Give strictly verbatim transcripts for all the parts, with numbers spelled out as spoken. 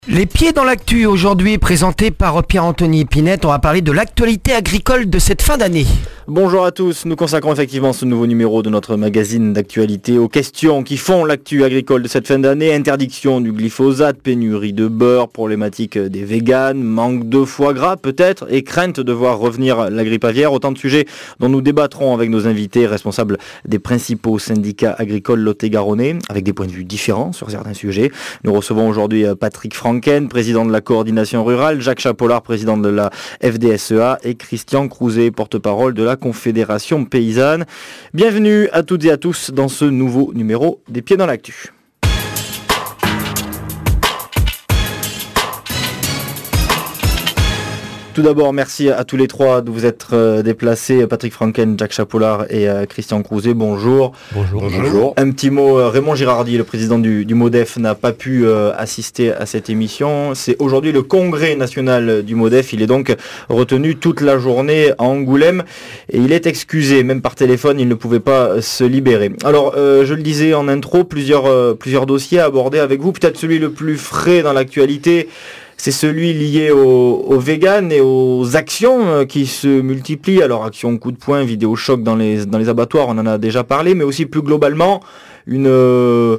Les pieds dans l'actu aujourd'hui présenté par Pierre-Anthony Pinette. On va parler de l'actualité agricole de cette fin d'année. Bonjour à tous, nous consacrons effectivement ce nouveau numéro de notre magazine d'actualité aux questions qui font l'actu agricole de cette fin d'année. Interdiction du glyphosate, pénurie de beurre, problématique des véganes, manque de foie gras peut-être et crainte de voir revenir la grippe aviaire. Autant de sujets dont nous débattrons avec nos invités responsables des principaux syndicats agricoles lot-et-garonnais avec des points de vue différents sur certains sujets. Nous recevons aujourd'hui Patrick Franken, président de la coordination rurale, Jacques Chapollard, président de la F D S E A et Christian Crouzet, porte-parole de la Confédération paysanne. Bienvenue à toutes et à tous dans ce nouveau numéro des Pieds dans l'actu. Tout d'abord, merci à tous les trois de vous être euh, déplacés. Patrick Franken, Jacques Chapollard et euh, Christian Crouzet, bonjour. Bonjour. Bonjour. Un petit mot, euh, Raymond Girardi, le président du, du MODEF, n'a pas pu euh, assister à cette émission. C'est aujourd'hui le congrès national du MODEF. Il est donc retenu toute la journée à Angoulême et il est excusé, même par téléphone, il ne pouvait pas se libérer. Alors, euh, je le disais en intro, plusieurs, euh, plusieurs dossiers à aborder avec vous. Peut-être celui le plus frais dans l'actualité, c'est celui lié aux, aux véganes et aux actions qui se multiplient. Alors, actions coup de poing, vidéo choc dans les, dans les abattoirs, on en a déjà parlé, mais aussi plus globalement, une,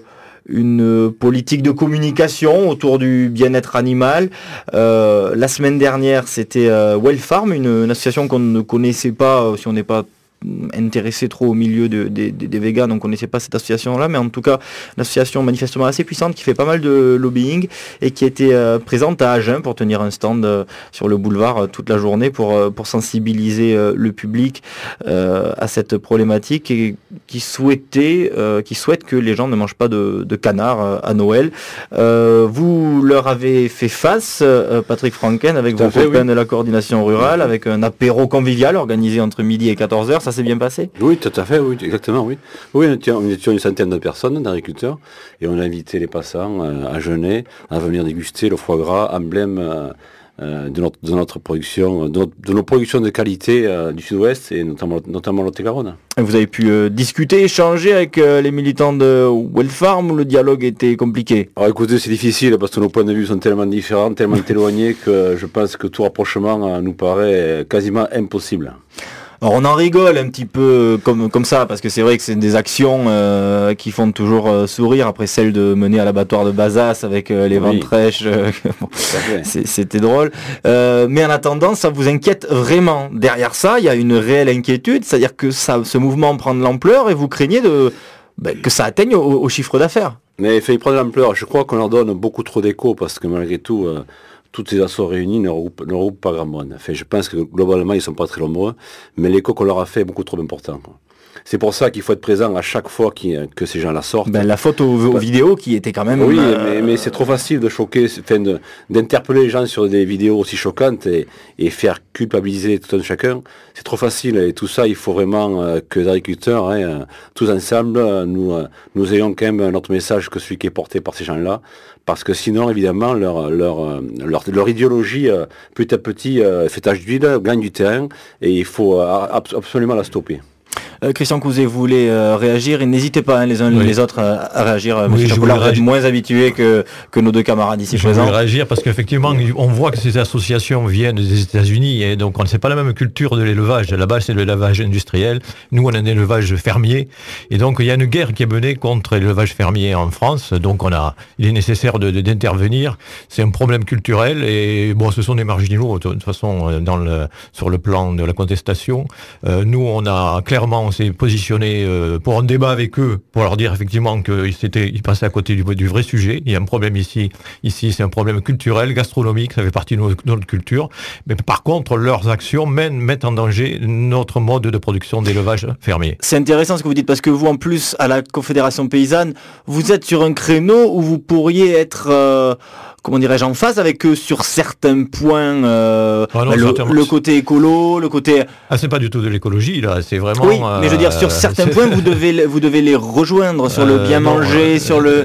une politique de communication autour du bien-être animal. Euh, la semaine dernière, c'était euh, Well Farm, une, une association qu'on ne connaissait pas, si on n'est pas intéressé trop au milieu de, de, de, des véganes, on ne connaissait pas cette association-là, mais en tout cas, une association manifestement assez puissante qui fait pas mal de lobbying et qui était euh, présente à Agen pour tenir un stand euh, sur le boulevard euh, toute la journée pour, euh, pour sensibiliser euh, le public euh, à cette problématique et qui souhaitait, euh, qui souhaite que les gens ne mangent pas de, de canard euh, à Noël. Euh, vous leur avez fait face, euh, Patrick Franken, avec vos fait, copains oui. de la coordination rurale, avec un apéro convivial organisé entre midi et quatorze heures. Ça s'est bien passé ? Oui, tout à fait, oui, exactement, oui. Oui, on était, on était une centaine de personnes, d'agriculteurs, et on a invité les passants euh, à jeûner, à venir déguster le foie gras, emblème euh, euh, de, notre, de notre production, de, notre, de nos productions de qualité euh, du Sud-Ouest, et notamment, notamment Lot-et-Garonne. Vous avez pu euh, discuter, échanger avec euh, les militants de Well Farm où le dialogue était compliqué ? Alors écoutez, c'est difficile parce que nos points de vue sont tellement différents, tellement éloignés que je pense que tout rapprochement euh, nous paraît quasiment impossible. Alors on en rigole un petit peu comme, comme ça, parce que c'est vrai que c'est des actions euh, qui font toujours euh, sourire, après celle de mener à l'abattoir de Bazas avec euh, les Oui. ventrèches, euh, bon, c'est, c'était drôle. Euh, mais en attendant, ça vous inquiète vraiment ? Derrière ça, il y a une réelle inquiétude, c'est-à-dire que ça, ce mouvement prend de l'ampleur et vous craignez de, ben, que ça atteigne au, au chiffre d'affaires. Mais il faut y prendre de l'ampleur. Je crois qu'on leur donne beaucoup trop d'écho parce que malgré tout... Euh, toutes ces assos réunies ne regroupent, ne regroupent pas grand monde. Enfin, je pense que globalement, ils ne sont pas très nombreux, mais l'écho qu'on leur a fait est beaucoup trop important, quoi. C'est pour ça qu'il faut être présent à chaque fois que ces gens-là sortent. Ben, la faute aux, aux vidéos qui étaient quand même... Oui, euh... mais, mais c'est trop facile de choquer, enfin de, d'interpeller les gens sur des vidéos aussi choquantes et, et faire culpabiliser tout un chacun. C'est trop facile et tout ça, il faut vraiment euh, que les agriculteurs, hein, euh, tous ensemble, euh, nous, euh, nous ayons quand même un autre message que celui qui est porté par ces gens-là. Parce que sinon, évidemment, leur, leur, leur, leur idéologie, euh, petit à petit, euh, fait tache d'huile, gagne du terrain et il faut euh, absolument la stopper. Euh, Christian Crouzet, vous voulez euh, réagir et n'hésitez pas hein, les uns oui. les autres à, à réagir. Euh, oui, Monsieur Chapollard, vous êtes moins habitué que, que nos deux camarades ici je présents. Je voulais réagir parce qu'effectivement, on voit que ces associations viennent des États-Unis et donc on ne sait pas la même culture de l'élevage. Là-bas, c'est l'élevage industriel. Nous, on a un élevage fermier. Et donc, il y a une guerre qui est menée contre l'élevage fermier en France. Donc, on a, il est nécessaire de, de, d'intervenir. C'est un problème culturel et bon, ce sont des marginaux de toute façon dans le, sur le plan de la contestation. Euh, nous, on a clairement, on s'est positionné euh, pour un débat avec eux, pour leur dire effectivement qu'ils ils passaient à côté du, du vrai sujet. Il y a un problème ici, ici c'est un problème culturel, gastronomique, ça fait partie de, nos, de notre culture. Mais par contre, leurs actions mènent, mettent en danger notre mode de production d'élevage fermier. C'est intéressant ce que vous dites, parce que vous, en plus, à la Confédération paysanne, vous êtes sur un créneau où vous pourriez être... Euh, comment dirais-je, en phase avec eux sur certains points, euh, ah non, bah, le, le côté écolo, le côté... Ah, c'est pas du tout de l'écologie, là, c'est vraiment... Oui, mais je veux dire, sur certains euh, points, vous devez, vous devez les rejoindre, sur le bien manger, euh, sur euh, le...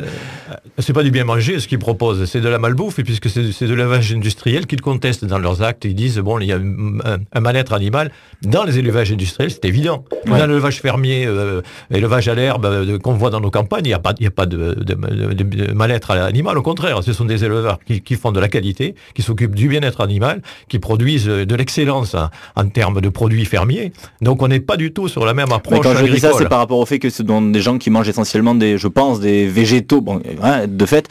C'est pas du bien manger ce qu'ils proposent, c'est de la malbouffe, et puisque c'est, c'est de l'élevage industriel qu'ils contestent dans leurs actes. Ils disent, bon, il y a un, un mal-être animal dans les élevages industriels, c'est évident. Ouais. Dans l'élevage fermier, euh, élevage à l'herbe euh, qu'on voit dans nos campagnes, il n'y a pas, il y a pas de, de, de, de mal-être animal, au contraire, ce sont des éleveurs qui, qui font de la qualité, qui s'occupent du bien-être animal, qui produisent de l'excellence en, en termes de produits fermiers. Donc on n'est pas du tout sur la même approche agricole. Quand je dis ça, c'est par rapport au fait que ce sont des gens qui mangent essentiellement des, je pense, des végétaux, bon, hein, de fait,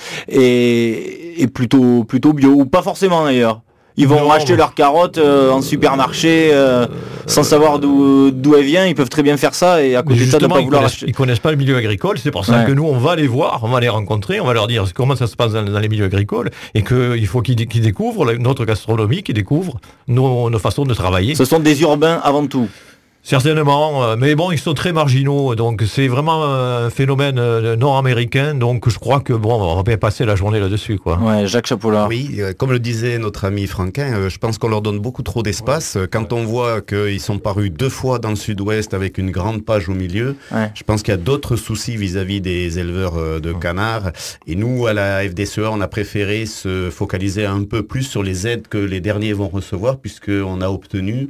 et, et plutôt, plutôt bio, ou pas forcément d'ailleurs. Ils vont non, acheter mais... leurs carottes euh, en supermarché euh, euh, sans savoir d'où, d'où elles viennent. Ils peuvent très bien faire ça et à côté de ça ne pas vouloir acheter. Ils connaissent pas le milieu agricole. C'est pour ça ouais. que nous on va les voir, on va les rencontrer, on va leur dire comment ça se passe dans, dans les milieux agricoles et qu'il faut qu'ils, qu'ils découvrent notre gastronomie, qu'ils découvrent nos, nos façons de travailler. Ce sont des urbains avant tout. Certainement, mais bon, ils sont très marginaux, donc c'est vraiment un phénomène nord-américain, donc je crois que bon, on va bien passer la journée là-dessus, quoi. Ouais, Jacques Chapoulard. Oui, euh, comme le disait notre ami Franquin, euh, je pense qu'on leur donne beaucoup trop d'espace. Ouais. Quand on voit qu'ils sont parus deux fois dans le sud-ouest avec une grande page au milieu, ouais. je pense qu'il y a d'autres soucis vis-à-vis des éleveurs euh, de canards. Et nous, à la F D C E, on a préféré se focaliser un peu plus sur les aides que les derniers vont recevoir, puisqu'on a obtenu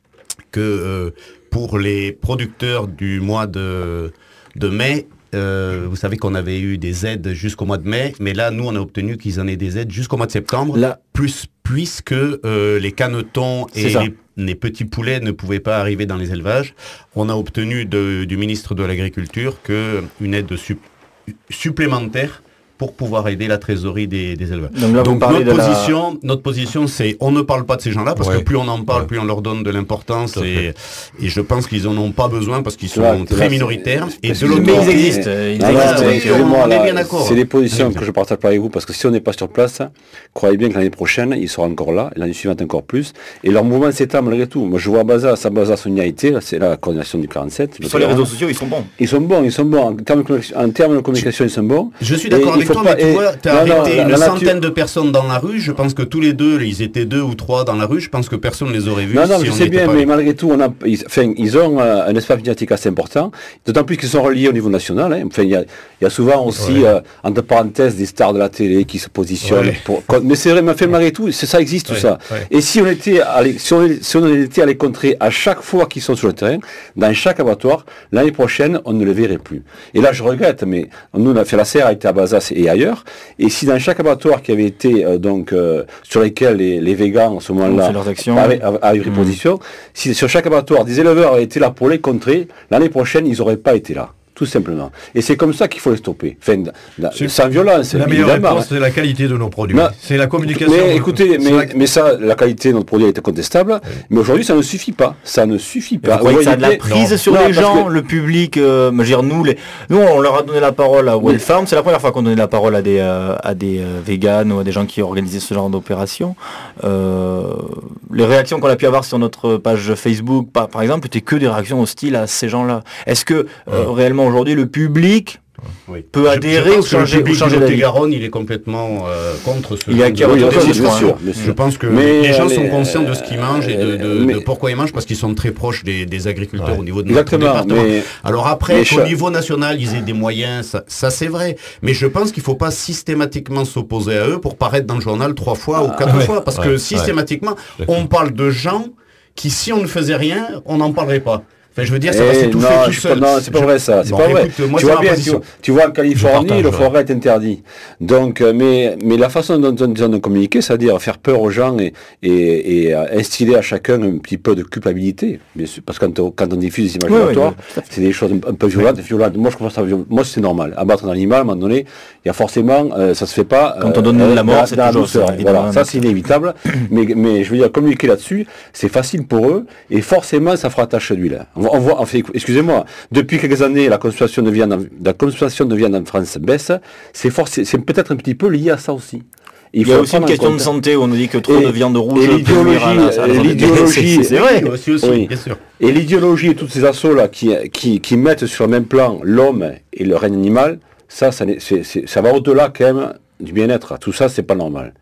que euh, pour les producteurs du mois de, de mai, euh, vous savez qu'on avait eu des aides jusqu'au mois de mai, mais là, nous, on a obtenu qu'ils en aient des aides jusqu'au mois de septembre, là, plus, puisque euh, les canetons et les, les petits poulets ne pouvaient pas arriver dans les élevages. On a obtenu de, du ministre de l'Agriculture qu'une aide sup, supplémentaire pour pouvoir aider la trésorerie des, des éleveurs. Donc, là, Donc notre, position, la... notre position, c'est on ne parle pas de ces gens-là, parce ouais. que plus on en parle, ouais. plus on leur donne de l'importance, et, et je pense qu'ils en ont pas besoin, parce qu'ils sont là, très là, minoritaires. Et de l'autre côté, ils existent. Ils ah, existent. Oui, oui, on, on est bien d'accord. C'est des positions que je partage pas avec vous, parce que si on n'est pas sur place, croyez bien que l'année prochaine, ils seront encore là, l'année suivante encore plus, et leur mouvement s'étend malgré tout. Moi, je vois Bazas, à Bazas, on y a été, c'est la coordination du quarante-sept. Sur les réseaux sociaux, ils sont bons. Ils sont bons, ils sont bons. En termes de communication, ils sont bons. Je suis d'accord avec toi, mais tu vois, arrêté non, une centaine nature... de personnes dans la rue, je pense que tous les deux, ils étaient deux ou trois dans la rue, je pense que personne ne les aurait vus. Non, non, si je on sais bien, mais pas... malgré tout, on a, ils, enfin, ils ont euh, un espace médiatique assez important, d'autant plus qu'ils sont reliés au niveau national. Hein. Enfin, il y a, il y a souvent aussi, ouais. euh, entre parenthèses, des stars de la télé qui se positionnent. Ouais. Pour... Mais c'est vrai, mais fait, malgré tout, c'est, ça existe, ouais. tout ça. Ouais. Et si on, était allé, si, on, si on était à les contrer à chaque fois qu'ils sont sur le terrain, dans chaque abattoir, l'année prochaine, on ne le verrait plus. Et là, je regrette, mais nous, on a fait la serre, a été à Bazas et ailleurs, et si dans chaque abattoir qui avait été euh, donc euh, sur lesquels les, les végans en ce moment-là avaient, avaient pris mmh. position, si sur chaque abattoir des éleveurs avaient été là pour les contrer, l'année prochaine ils n'auraient pas été là. Tout simplement. Et c'est comme ça qu'il faut les stopper. Enfin, la, sans violence. La meilleure réponse, c'est la qualité de nos produits. Non, c'est la communication. Mais écoutez, mais, la... mais ça, la qualité de notre produit a été contestable. Oui. Mais aujourd'hui, ça ne suffit pas. Ça ne suffit pas. Vous voyez que ça a de la prise non. sur non, les gens, que... le public. Euh, je veux dire, nous, les... nous, on leur a donné la parole à Well Farm. C'est la première fois qu'on donnait la parole à des, euh, à des euh, véganes ou à des gens qui organisaient ce genre d'opération. Euh, les réactions qu'on a pu avoir sur notre page Facebook, par, par exemple, étaient que des réactions hostiles à ces gens-là. Est-ce que euh, oui. réellement aujourd'hui le public oui. peut je, adhérer je ou changer, le public ou changer de Garonne, il est complètement euh, contre ce. Il y a qui a oui, bien sûr, sûr, bien sûr. Je pense que mais les gens les, sont conscients de ce qu'ils mangent et de, de, mais, de pourquoi ils mangent parce qu'ils sont très proches des, des agriculteurs ouais. au niveau de notre département. Mais, Alors après, qu'au niveau national, ils aient des moyens, ça, ça c'est vrai. Mais je pense qu'il ne faut pas systématiquement s'opposer à eux pour paraître dans le journal trois fois ah, ou quatre ouais. fois, parce ouais. que systématiquement, ouais. on parle de gens qui, si on ne faisait rien, on n'en parlerait pas. Enfin, je veux dire, ça va s'étouffer tout seul. Non, c'est pas vrai ça. C'est bon, pas vrai. Écoute, moi, tu vois bien, tu, tu vois en Californie, partage, le forêt ouais. est interdit. Donc, mais mais la façon dont on communiquer, c'est-à-dire faire peur aux gens et et, et instiller à chacun un petit peu de culpabilité. Parce que quand on, quand on diffuse des images violatoires, oui, oui, c'est des choses un peu violentes, oui. violentes. Moi, je trouve ça violent. Moi, c'est normal. Abattre un animal, à un moment donné, il y a forcément, euh, ça se fait pas. Quand on donne euh, la mort, c'est dans la douceur. Voilà, ça c'est inévitable. mais mais je veux dire, communiquer là-dessus, c'est facile pour eux et forcément, ça fera tache d'huile. On voit, on fait. Excusez-moi, depuis quelques années, la consommation de viande, en, la consommation de viande en France baisse. C'est, forcé, c'est peut-être un petit peu lié à ça aussi. Il, Il y a aussi une question compte. de santé où on nous dit que trop et, de viande rouge. Et l'idéologie, à la, l'idéologie, c'est, c'est vrai. Oui, aussi, aussi, oui. bien sûr. Et l'idéologie et tous ces assauts là qui, qui, qui mettent sur le même plan l'homme et le règne animal, ça, ça, c'est, c'est, ça va au-delà quand même du bien-être. Tout ça, c'est pas normal.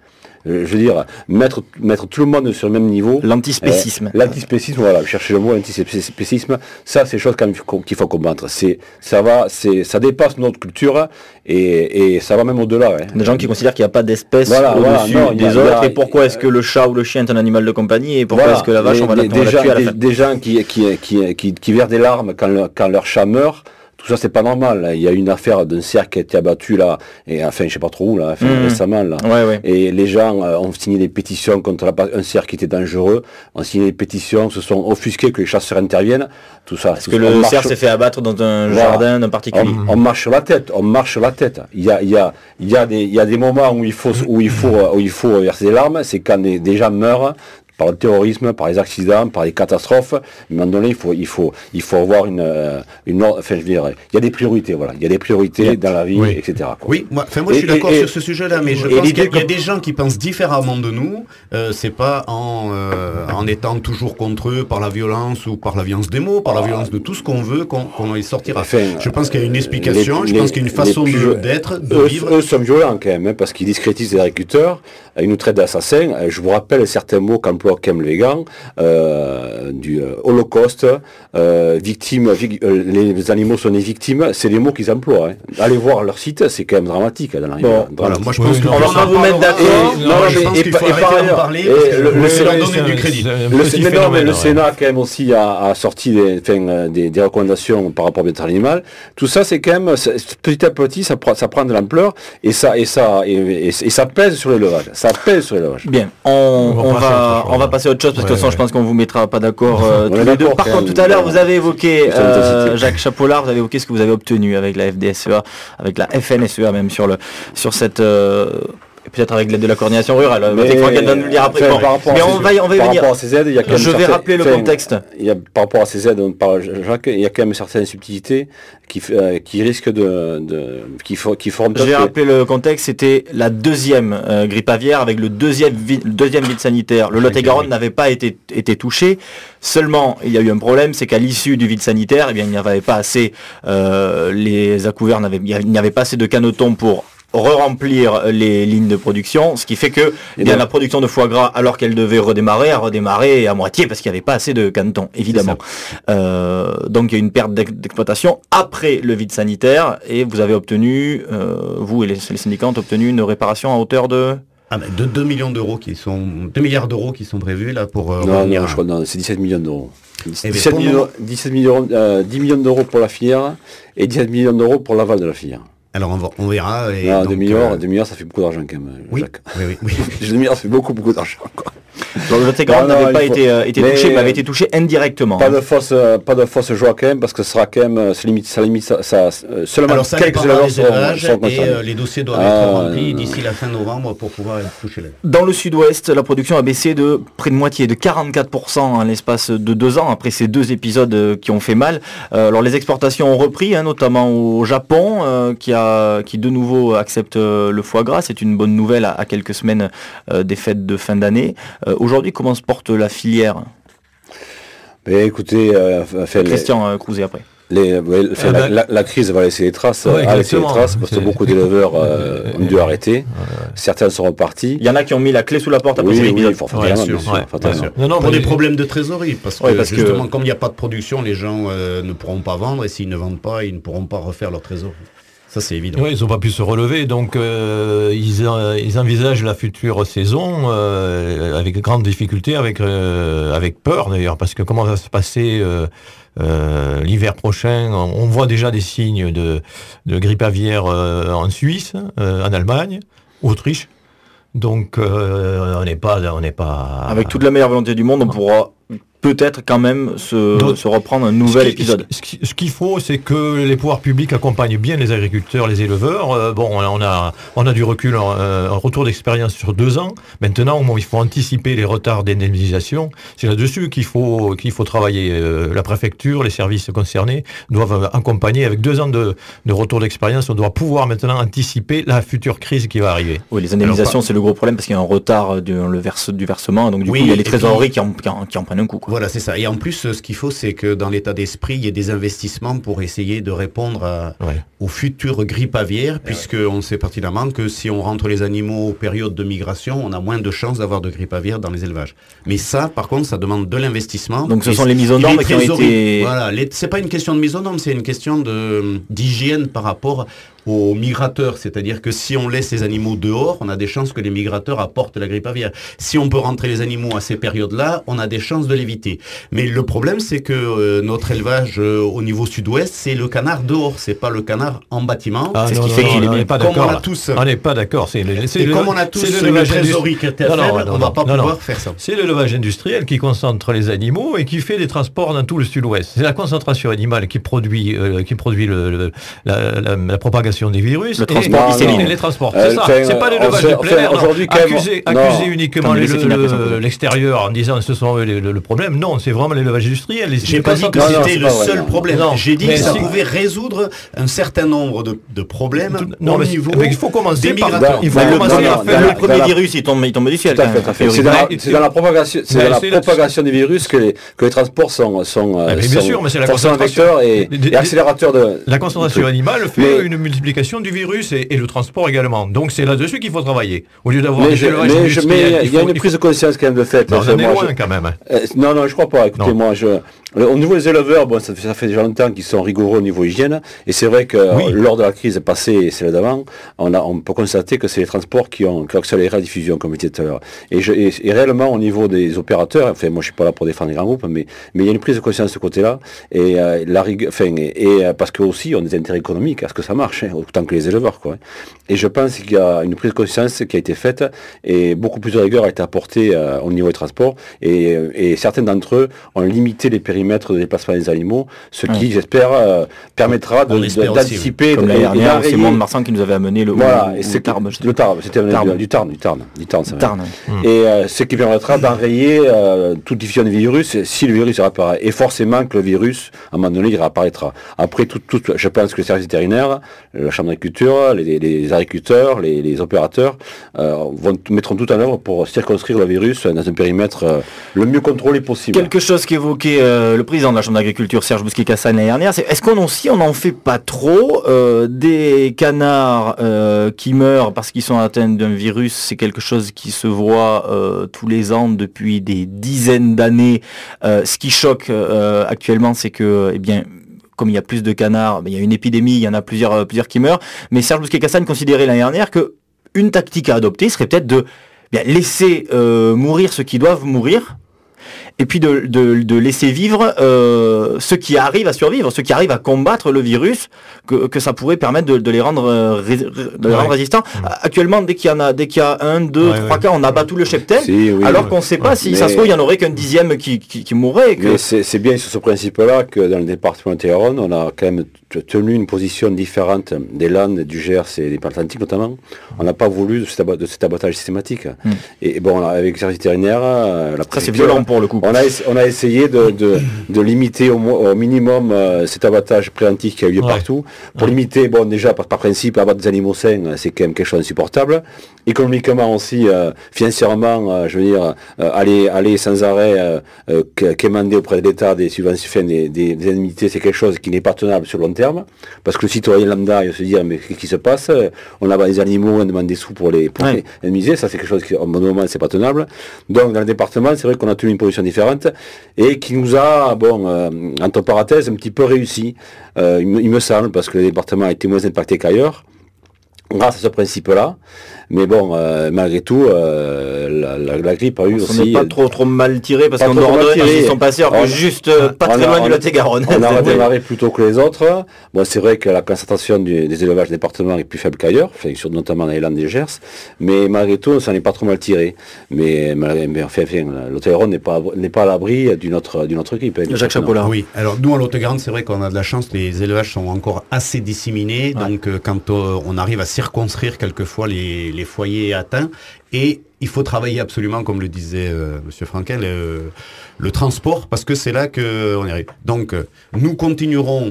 je veux dire, mettre, mettre tout le monde sur le même niveau. L'antispécisme. Euh, l'antispécisme, voilà, chercher le mot, l'antispécisme, ça, c'est des choses quand même qu'il faut combattre. C'est, ça va, c'est, ça dépasse notre culture et, et ça va même au-delà. Hein. Des gens qui considèrent qu'il n'y a pas d'espèce voilà, au-dessus voilà, non, des a, autres, a, et pourquoi est-ce que le chat ou le chien est un animal de compagnie, et pourquoi voilà, est-ce que la vache, les, on va la, des, on va la gens, tuer à la des, fin. des gens qui, qui, qui, qui, qui versent des larmes quand, le, quand leur chat meurt. Tout ça, c'est pas normal. Il y a une affaire d'un cerf qui a été abattu là, et enfin, je sais pas trop où là, enfin, mmh. récemment là. Ouais, ouais. Et les gens euh, ont signé des pétitions contre la, un cerf qui était dangereux, ont signé des pétitions, se sont offusqués que les chasseurs interviennent. Tout ça. Parce que le cerf s'est fait abattre dans un voilà. jardin en particulier. On, on marche sur la tête. On marche sur la tête. Il y a, il y a, il y a des, il y a des moments où il faut, où il faut, où il faut verser des larmes. C'est quand des, des gens meurent. Par le terrorisme, par les accidents, par les catastrophes. À un moment donné, il faut, il faut, il faut avoir une, une, enfin, je veux dire, il y a des priorités, voilà. Il y a des priorités oui. dans la vie, oui. et cetera. Quoi. Oui, moi, enfin, moi, je suis d'accord sur ce sujet-là, mais je pense qu'il y, y a des gens qui pensent différemment de nous. Euh, c'est pas en, euh, en étant toujours contre eux par la violence ou par la violence des mots, par la violence de tout ce qu'on veut, qu'on, qu'on y sortira. Enfin, je pense qu'il y a une explication, les, je pense qu'il y a une façon de, d'être, de eux, vivre. Eux sont violents quand même, hein, parce qu'ils discrétisent les agriculteurs, ils nous traitent d'assassins. Je vous rappelle certains mots qu'emploie Kem Legan. Euh, du euh, Holocauste, euh, victime, vi- euh, les animaux sont des victimes, c'est les mots qu'ils emploient. Hein. Allez voir leur site, c'est quand même dramatique. Dans la bon, voilà, moi je pense oui, qu'on va pas vous mettre d'accord. Et, non, non, je pense qu'il faut arrêter d'en parler parce que le, le Sénat donne du crédit. Le, non, mais le Sénat quand même aussi a, a sorti des, enfin, des, des recommandations par rapport au bien-être animal. Tout ça, c'est quand même petit à petit, ça prend, ça prend de l'ampleur et ça, et ça, et, et, et ça pèse sur l'élevage. Ça pèse sur l'élevage. Bien, on, on, on va, on va passer à autre chose parce que de toute façon, je pense qu'on vous mettra pas d'accord euh, tous les deux. Par contre, tout à l'heure, vous avez évoqué euh, Jacques Chapollard, vous avez évoqué ce que vous avez obtenu avec la F D S E A, avec la F N S E A même sur le sur cette euh, peut-être avec l'aide de la coordination rurale. Mais Franck va nous le dire après. Enfin, bon. Mais on va, on va y venir. C Z, il y a quand même Je vais certains, rappeler le enfin, contexte. Il y a, par rapport à C Z, on parle Jacques, il y a quand même certaines subtilités qui, euh, qui risquent de, de qui, for, qui forment. Je vais rappeler le contexte. C'était la deuxième euh, grippe aviaire avec le deuxième vide, le deuxième vide sanitaire. Le Lot-et-Garonne n'avait pas été été touché. Seulement, il y a eu un problème, c'est qu'à l'issue du vide sanitaire, eh bien, il n'y avait pas assez. Euh, les accouverts n'avaient, il n'y avait pas assez de canetons pour re-remplir les lignes de production, ce qui fait que eh bien, la production de foie gras, alors qu'elle devait redémarrer, a redémarré à moitié parce qu'il n'y avait pas assez de canetons, évidemment. Euh, donc il y a une perte d'exploitation après le vide sanitaire et vous avez obtenu, euh, vous et les, les syndicats ont obtenu une réparation à hauteur de... Ah ben de deux millions d'euros qui sont deux milliards d'euros qui sont prévus là pour euh, non, non, je crois non, c'est dix-sept millions d'euros. dix-sept millions, dix-sept millions, euh, dix millions d'euros pour la filière et dix-sept millions d'euros pour l'aval de la filière. Alors on, va, on verra. Et non, donc, deux milliards, euh... deux milliards, ça fait beaucoup d'argent quand même. Oui, Jacques. oui, oui. oui. deux milliards, ça fait beaucoup, beaucoup d'argent. Quoi. Donc le Lot-et-Garonne n'avait pas faut... été, euh, été touché, mais avait été touché indirectement. Pas de fausse, euh, pas de fausse joie quand même, parce que ce sera quand même, ça limite, ça limite, ça, ça euh, seulement alors, ça quelques éleveurs seront, seront et euh, les dossiers doivent ah, être remplis euh, d'ici la fin novembre pour pouvoir toucher l'aide. Dans le sud-ouest, la production a baissé de près de moitié, de quarante-quatre pour cent en l'espace de deux ans, après ces deux épisodes euh, qui ont fait mal. Euh, alors les exportations ont repris, hein, notamment au Japon, euh, qui, a, qui de nouveau accepte euh, le foie gras. C'est une bonne nouvelle à, à quelques semaines euh, des fêtes de fin d'année. Euh, aujourd'hui, comment se porte la filière? Mais écoutez, euh, fait, Christian les... Crouzet après. Les, ouais, fait, euh, la, la, la crise va laisser des traces, ouais, a laissé des traces parce que beaucoup d'éleveurs euh, ont dû arrêter. Ouais. Certains sont repartis. Il y en a qui ont mis la clé sous la porte après oui, ces oui, épisodes. Oui, faut ouais, sûr, sûr, ouais, sûr. Non, non, pour des problèmes de trésorerie, parce que ouais, parce justement, que... comme il n'y a pas de production, les gens euh, ne pourront pas vendre et s'ils ne vendent pas, ils ne pourront pas refaire leur trésorerie. Ça, c'est évident. Oui, ils n'ont pas pu se relever, donc euh, ils, euh, ils envisagent la future saison euh, avec grandes difficultés, avec, euh, avec peur d'ailleurs, parce que comment va se passer euh, euh, l'hiver prochain? On voit déjà des signes de, de grippe aviaire euh, en Suisse, euh, en Allemagne, Autriche. Donc euh, on n'est pas, on n'est pas. Avec toute la meilleure volonté du monde, on pourra peut-être quand même se, Donc, se reprendre un nouvel ce qui, épisode. Ce, ce, ce qu'il faut, c'est que les pouvoirs publics accompagnent bien les agriculteurs, les éleveurs. Euh, bon, on a, on a du recul, euh, un retour d'expérience sur deux ans. Maintenant, il faut anticiper les retards d'indemnisation. C'est là-dessus qu'il faut, qu'il faut travailler. Euh, la préfecture, les services concernés doivent accompagner avec deux ans de, de retour d'expérience. On doit pouvoir maintenant anticiper la future crise qui va arriver. Oui, les indemnisations, Alors, c'est le gros problème parce qu'il y a un retard du, le verse, du versement. Donc du oui, coup, il y a les trésoreries qui en, qui, en, qui en prennent un coup. Quoi. Voilà, c'est ça. Et en plus, ce qu'il faut, c'est que dans l'état d'esprit, il y ait des investissements pour essayer de répondre à, ouais. aux futures grippes aviaires, puisqu'on ouais. sait pertinemment que si on rentre les animaux aux périodes de migration, on a moins de chances d'avoir de grippe aviaire dans les élevages. Mais ça, par contre, ça demande de l'investissement. Donc ce sont les mises aux normes qui ont été... Voilà, les... c'est pas une question de mise aux normes, c'est une question de, d'hygiène par rapport aux migrateurs, c'est-à-dire que si on laisse les animaux dehors, on a des chances que les migrateurs apportent la grippe aviaire. Si on peut rentrer les animaux à ces périodes-là, on a des chances de l'éviter. Mais le problème, c'est que euh, notre élevage euh, au niveau sud-ouest, c'est le canard dehors, c'est pas le canard en bâtiment. Ah, c'est non, ce qui non, fait non, qu'il non, est on pas comme d'accord. on a tous. On n'est pas d'accord. C'est le, c'est Et le, comme on a tous c'est une trésorerie qui est faible, on ne va pas non, pouvoir non. faire ça. C'est l'élevage industriel qui concentre les animaux et qui fait des transports dans tout le sud-ouest. C'est la concentration animale qui produit, euh, qui produit le, le, la, la, la propagation des virus. Le transport et les transports. C'est euh, ça. C'est pas l'élevage de plein air. Aujourd'hui, accuser, accuser uniquement les, le, l'extérieur en disant ce sont le, le, le problème. Non, c'est vraiment l'élevage industriel. J'ai pas dit que c'était le seul problème. J'ai dit que ça pouvait résoudre un certain nombre de, de problèmes non, au mais niveau il faut commencer des par migrateurs. Il faut commencer à faire le premier virus, il tombe, il tombe du ciel. C'est dans, c'est dans la propagation, c'est dans la propagation des virus que les que les transports sont sont bien sûr, mais c'est la concentration et accélérateur de la concentration animale fait une multiplication du virus et le transport également. Donc c'est là-dessus qu'il faut travailler. Au lieu d'avoir mais des élevages industriels. Il y a une prise de conscience quand même de fait. On en est loin quand même. Non, non, je crois pas. Écoutez, moi, je... Au niveau des éleveurs, bon, ça, ça fait déjà longtemps qu'ils sont rigoureux au niveau hygiène, et c'est vrai que oui. euh, lors de la crise passée et celle d'avant, on, a, on peut constater que c'est les transports qui ont, qui ont accéléré la diffusion, comme je disais tout à l'heure. Et, je, et, et réellement, au niveau des opérateurs, enfin, moi je suis pas là pour défendre les grands groupes, mais mais il y a une prise de conscience de ce côté-là, et euh, la rigueur, enfin, et, et parce que aussi on a des intérêts économiques à ce que ça marche, hein, autant que les éleveurs, quoi. Et je pense qu'il y a une prise de conscience qui a été faite, et beaucoup plus de rigueur a été apportée euh, au niveau des transports, et, et certains d'entre eux ont limité les périmètres de déplacement des animaux, ce qui, ouais. j'espère, euh, permettra de, de, d'anticiper. Comme l'année dernière, c'est Monde Marsan qui nous avait amené le, voilà, ou, et c'est le Tarn. Le Tarn, c'était Tarn. du Tarn, du Tarn, du Tarn, c'est vrai. Tarn, oui. Et euh, ce qui permettra d'enrayer euh, toute diffusion de virus si le virus réapparaît. Et forcément que le virus, à un moment donné, il réapparaîtra. Après, tout, tout, je pense que les services vétérinaires, la chambre d'agriculture, les, les agriculteurs, les, les opérateurs euh, vont, mettront tout en œuvre pour circonscrire le virus dans un périmètre euh, le mieux contrôlé possible. Quelque chose qu'évoquait euh, le président de la chambre d'agriculture, Serge Bousquet-Cassagne, l'année dernière, c'est est-ce qu'on aussi on n'en fait pas trop euh, des canards euh, qui meurent parce qu'ils sont atteints d'un virus? C'est quelque chose qui se voit euh, tous les ans depuis des dizaines d'années. Euh, ce qui choque euh, actuellement, c'est que, eh bien, comme il y a plus de canards, il y a une épidémie, il y en a plusieurs, euh, plusieurs qui meurent. Mais Serge Bousquet-Cassagne considérait l'année dernière que une tactique à adopter serait peut-être de bien, laisser euh, mourir ceux qui doivent mourir. Et puis de, de, de laisser vivre euh, ceux qui arrivent à survivre, ceux qui arrivent à combattre le virus, que, que ça pourrait permettre de, de les rendre, euh, ré, de les ouais. rendre résistants. Ouais. Actuellement, dès qu'il y en a, dès qu'il y a un, deux, ouais, trois ouais. cas, on abat tout le cheptel, si, oui, alors ouais. qu'on ne sait pas ouais. si mais ça se trouve, il n'y en aurait qu'un dixième qui, qui, qui mourrait. Que... Mais c'est, c'est bien sur ce principe-là que dans le département de Téhéran, on a quand même tenu une position différente des Landes, du Gers et des Atlantiques notamment. On n'a pas voulu de cet, abat, de cet abattage systématique. Mm. Et bon, avec les services vétérinaires, la ça c'est violent pour le coup. On a, on a essayé de, de, de limiter au, au minimum euh, cet abattage préventif qui a eu lieu ouais. partout. Pour ouais. limiter, bon déjà par, par principe, abattre des animaux sains, c'est quand même quelque chose d'insupportable. Économiquement aussi, euh, financièrement, euh, je veux dire, euh, aller, aller sans arrêt euh, euh, quémander auprès de l'État des subventions, des, des, des indemnités, c'est quelque chose qui n'est pas tenable sur le long terme. Parce que le citoyen lambda, il va se dire, mais qu'est-ce qui se passe? On abat des animaux, on demande des sous pour les, pour ouais. les indemniser. Ça, c'est quelque chose qui, au bon moment, c'est pas tenable. Donc, dans le département, c'est vrai qu'on a tenu une position différente et qui nous a, bon, euh, entre parenthèses, un petit peu réussi, euh, il, me, il me semble, parce que le département a été moins impacté qu'ailleurs, grâce à ce principe-là. Mais bon, euh, malgré tout, euh, la, la, la grippe a eu on aussi... On n'est pas trop trop mal tiré, parce qu'en Dordogne, ils sont passés on, juste euh, pas très loin du Lot-et-Garonne. On a redémarré plus tôt que les autres. Bon, c'est vrai que la concentration du, des élevages départements est plus faible qu'ailleurs, enfin, sur, notamment dans les Landes et les Gers, mais malgré tout, ça n'est pas trop mal tiré. Mais, mais enfin, enfin Lot-et-Garonne n'est pas, n'est pas à l'abri d'une autre, d'une autre grippe. Hein, Jacques Chapola. Oui, alors nous, en Lot-et-Garonne, c'est vrai qu'on a de la chance, les élevages sont encore assez disséminés, ouais. donc euh, quand euh, on arrive à circonscrire quelquefois les, les foyers atteints, et il faut travailler absolument, comme le disait euh, M. Franquin, le, le transport, parce que c'est là qu'on y arrive. Donc, euh, nous continuerons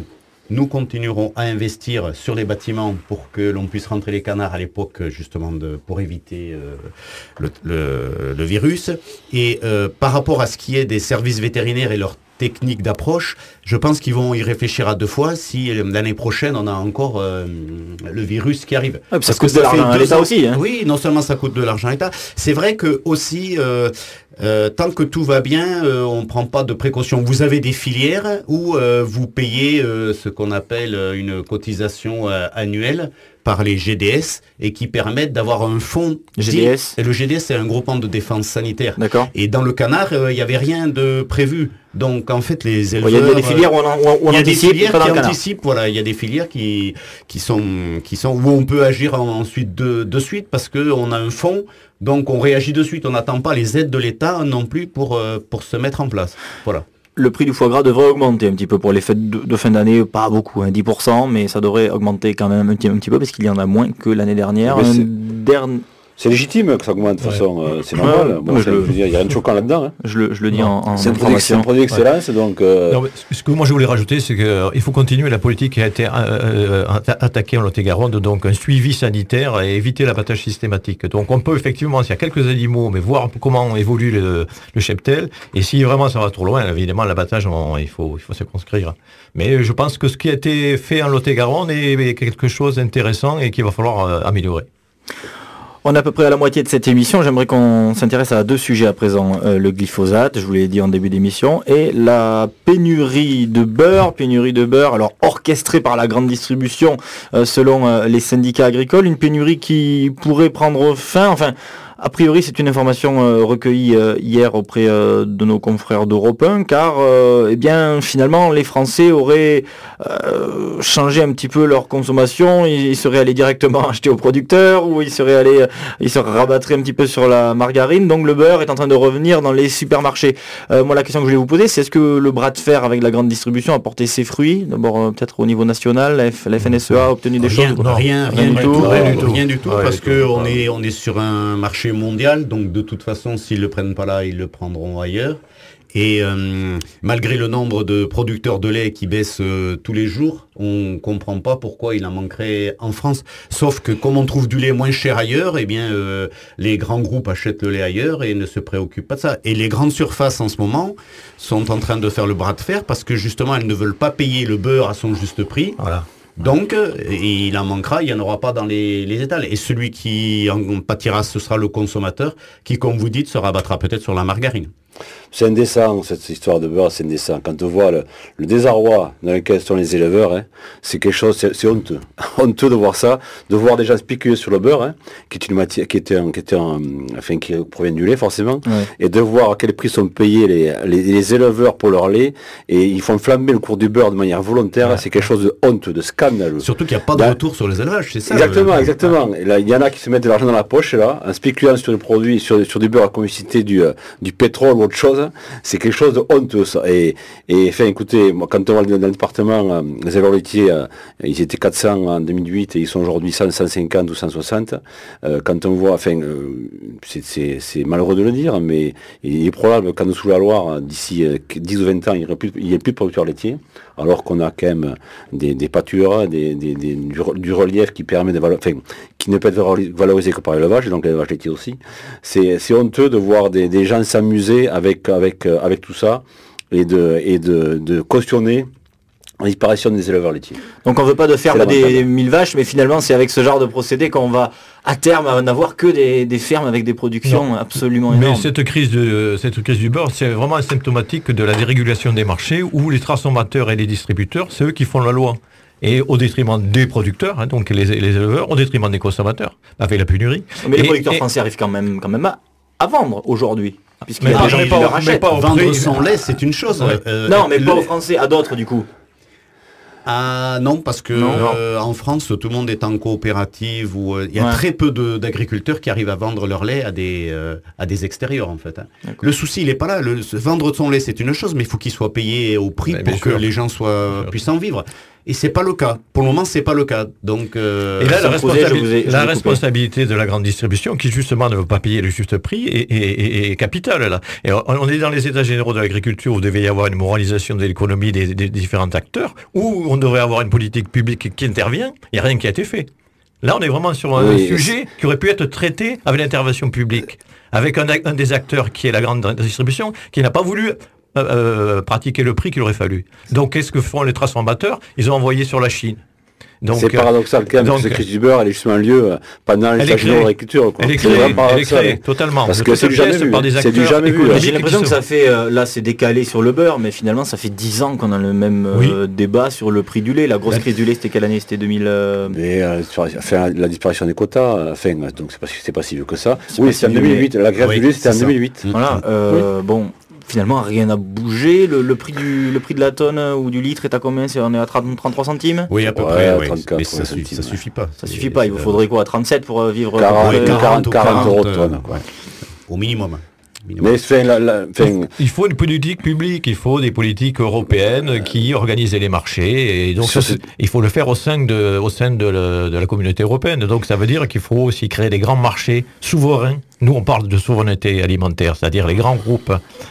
Nous continuerons à investir sur les bâtiments pour que l'on puisse rentrer les canards à l'époque, justement, de, pour éviter euh, le, le, le virus. Et euh, par rapport à ce qui est des services vétérinaires et leur technique d'approche, je pense qu'ils vont y réfléchir à deux fois si l'année prochaine on a encore euh, le virus qui arrive. Ouais, ça coûte de l'argent à l'État aussi. Hein. Oui, non seulement ça coûte de l'argent à l'État, c'est vrai que aussi euh, euh, tant que tout va bien, euh, on ne prend pas de précautions. Vous avez des filières où euh, vous payez euh, ce qu'on appelle une cotisation euh, annuelle par les G D S et qui permettent d'avoir un fonds. G D S. Et le G D S, c'est un groupement de défense sanitaire. D'accord. Et dans le canard, il euh, n'y avait rien de prévu. Donc en fait, les éleveurs... Il y a des filières où on, on, on il y a anticipe, des filières pas qui dans le anticipent, voilà, il y a des filières qui, qui, sont, qui sont où on peut agir en, ensuite de, de suite parce qu'on a un fonds, donc on réagit de suite. On n'attend pas les aides de l'État non plus pour, euh, pour se mettre en place. Voilà. Le prix du foie gras devrait augmenter un petit peu pour les fêtes de, de fin d'année, pas beaucoup, hein, dix pour cent, mais ça devrait augmenter quand même un petit, un petit peu parce qu'il y en a moins que l'année dernière. C'est, Dernier... c'est légitime que ça augmente de toute ouais. façon, euh, c'est normal. Ouais, bon, je le... il n'y a rien de choquant là-dedans. Hein. Je, le, je le dis non. en, en c'est, un produit, c'est un produit d'excellence, ouais. donc... Euh... Non, ce que moi je voulais rajouter, c'est qu'il euh, faut continuer la politique qui a été euh, euh, attaquée en Lot-et-Garonne, donc un suivi sanitaire et éviter l'abattage systématique. Donc on peut effectivement, s'il y a quelques animaux, mais voir comment évolue le, le cheptel, et si vraiment ça va trop loin, évidemment l'abattage, on, il faut, il faut se conscrire. Mais je pense que ce qui a été fait en Lot-et-Garonne est, est quelque chose d'intéressant et qu'il va falloir euh, améliorer. On est à peu près à la moitié de cette émission. J'aimerais qu'on s'intéresse à deux sujets à présent. Euh, le glyphosate, je vous l'ai dit en début d'émission, et la pénurie de beurre, pénurie de beurre, alors orchestrée par la grande distribution euh, selon euh, les syndicats agricoles, une pénurie qui pourrait prendre fin, enfin... A priori, c'est une information euh, recueillie euh, hier auprès euh, de nos confrères d'Europe un, car euh, eh bien, finalement, les Français auraient euh, changé un petit peu leur consommation. Ils, ils seraient allés directement acheter aux producteurs, ou ils seraient allés, ils se rabattraient un petit peu sur la margarine. Donc, le beurre est en train de revenir dans les supermarchés. Euh, moi, la question que je voulais vous poser, c'est est-ce que le bras de fer avec la grande distribution a porté ses fruits? D'abord, euh, peut-être au niveau national, la, F, la F N S E A a obtenu des rien, choses? Non, rien, rien, rien du tout, rien du tout, rien du tout, ouais, parce que on est, on est sur un marché mondial, donc de toute façon, s'ils le prennent pas là, ils le prendront ailleurs. Et euh, malgré le nombre de producteurs de lait qui baisse euh, tous les jours, on comprend pas pourquoi il en manquerait en France. Sauf que comme on trouve du lait moins cher ailleurs, eh bien euh, les grands groupes achètent le lait ailleurs et ne se préoccupent pas de ça. Et les grandes surfaces en ce moment sont en train de faire le bras de fer parce que justement elles ne veulent pas payer le beurre à son juste prix. Voilà. Donc, il en manquera, il n'y en aura pas dans les, les étals. Et celui qui en pâtira, ce sera le consommateur qui, comme vous dites, se rabattra peut-être sur la margarine. C'est indécent, cette histoire de beurre, c'est indécent. Quand on voit le, le désarroi dans lequel sont les éleveurs, hein, c'est quelque chose, c'est, c'est honteux. honteux de voir ça, de voir des gens spéculer sur le beurre, hein, qui est une matière, qui était un, qui était un, enfin, qui provient du lait, forcément, ouais. Et de voir à quel prix sont payés les, les, les éleveurs pour leur lait, et ils font flamber le cours du beurre de manière volontaire, ouais. C'est quelque chose de honteux, de scandaleux. Surtout qu'il n'y a pas de là, retour sur les élevages, c'est ça. Exactement, le... exactement. Et là, il y en a qui se mettent de l'argent dans la poche, là, en spéculant sur des produits, sur, sur du beurre à comicité, du, euh, du pétrole ou autre chose. C'est quelque chose de honteux, ça. Et, et enfin, écoutez, moi, quand on va dans le département, euh, les éleveurs laitiers, euh, ils étaient quatre cents en deux mille huit et ils sont aujourd'hui cent, cent cinquante ou cent soixante. Euh, quand on voit, enfin, euh, c'est, c'est, c'est malheureux de le dire, mais il est probable qu'en dessous de la Loire, d'ici euh, dix ou vingt ans, il n'y ait plus de producteurs laitiers, alors qu'on a quand même des, des pâtures, des, des, des, du, du relief qui permet de valoriser, enfin, qui ne peut être valorisé que par l'élevage, et donc l'élevage laitier aussi. C'est, c'est honteux de voir des, des gens s'amuser avec, avec, avec tout ça et de, et de, de cautionner la disparition des éleveurs laitiers. Donc on ne veut pas de ferme des mille vaches, mais finalement c'est avec ce genre de procédé qu'on va à terme n'avoir que des, des fermes avec des productions non. absolument énormes. Mais cette crise, de, cette crise du beurre, c'est vraiment symptomatique de la dérégulation des marchés où les transformateurs et les distributeurs, c'est eux qui font la loi. Et au détriment des producteurs, hein, donc les, les éleveurs, au détriment des consommateurs, avec la pénurie. Mais et, les producteurs et, français arrivent quand même, quand même à, à vendre aujourd'hui. Puisqu'il y a des gens qui leur achètent. Vendre son lait, c'est une chose. Ouais. Euh, non, mais pas aux Français, à d'autres du coup. Ah non, parce que euh, en France, tout le monde est en coopérative où il euh, y a ouais. très peu de, d'agriculteurs qui arrivent à vendre leur lait à des, euh, à des extérieurs en fait. Hein. Le souci, il n'est pas là. Le, vendre son lait, c'est une chose, mais il faut qu'il soit payé au prix mais pour que sûr. les gens soient, puissent en vivre. Et c'est pas le cas. Pour le moment, c'est pas le cas. Donc, euh, et là, la, responsabi ai, la responsabilité de la grande distribution, qui justement ne veut pas payer le juste prix, est, est, est, est capitale là. Et on, on est dans les états généraux de l'agriculture où il devait y avoir une moralisation de l'économie des, des, des différents acteurs, où on devrait avoir une politique publique qui intervient. Il n'y a rien qui a été fait. Là, on est vraiment sur un oui, sujet qui aurait pu être traité avec l'intervention publique, avec un, un des acteurs qui est la grande distribution, qui n'a pas voulu euh, pratiquer le prix qu'il aurait fallu. Donc, qu'est-ce que font les transformateurs? Ils ont envoyé sur la Chine. C'est paradoxal quand même, donc, cette crise du beurre, elle est justement un lieu euh, pendant les stages de l'agriculture. Elle est créée, elle est créée totalement. Parce que c'est du jamais vu. C'est du jamais vu. J'ai l'impression que ça fait, euh, là c'est décalé sur le beurre, mais finalement ça fait dix ans qu'on a le même euh, oui. débat sur le prix du lait. La grosse ouais. crise du lait, c'était quelle année? C'était deux mille... Euh... Mais euh, enfin, la disparition des quotas, enfin, donc c'est pas, c'est pas si vieux que ça. Oui, c'est en deux mille huit. La grève du lait, c'était en deux mille huit. Voilà, bon... Finalement, rien n'a bougé. Le, le, prix du, le prix de la tonne ou du litre est à combien? On est à trente-trois centimes? Oui, à peu ouais, près. Oui. trente-quatre, mais ça, suffit, ça suffit pas. Ça suffit pas. Il vous faudrait quoi? trente-sept pour vivre quarante, euh, quarante, quarante euros de tonne. Ouais. Au minimum. Mais fin, la, la, fin... il faut une politique publique, il faut des politiques européennes euh, qui organisent les marchés, et donc ça, il faut le faire au sein de, au sein de, la, de la communauté européenne. Donc ça veut dire qu'il faut aussi créer des grands marchés souverains. Nous, on parle de souveraineté alimentaire, c'est-à-dire les grands groupes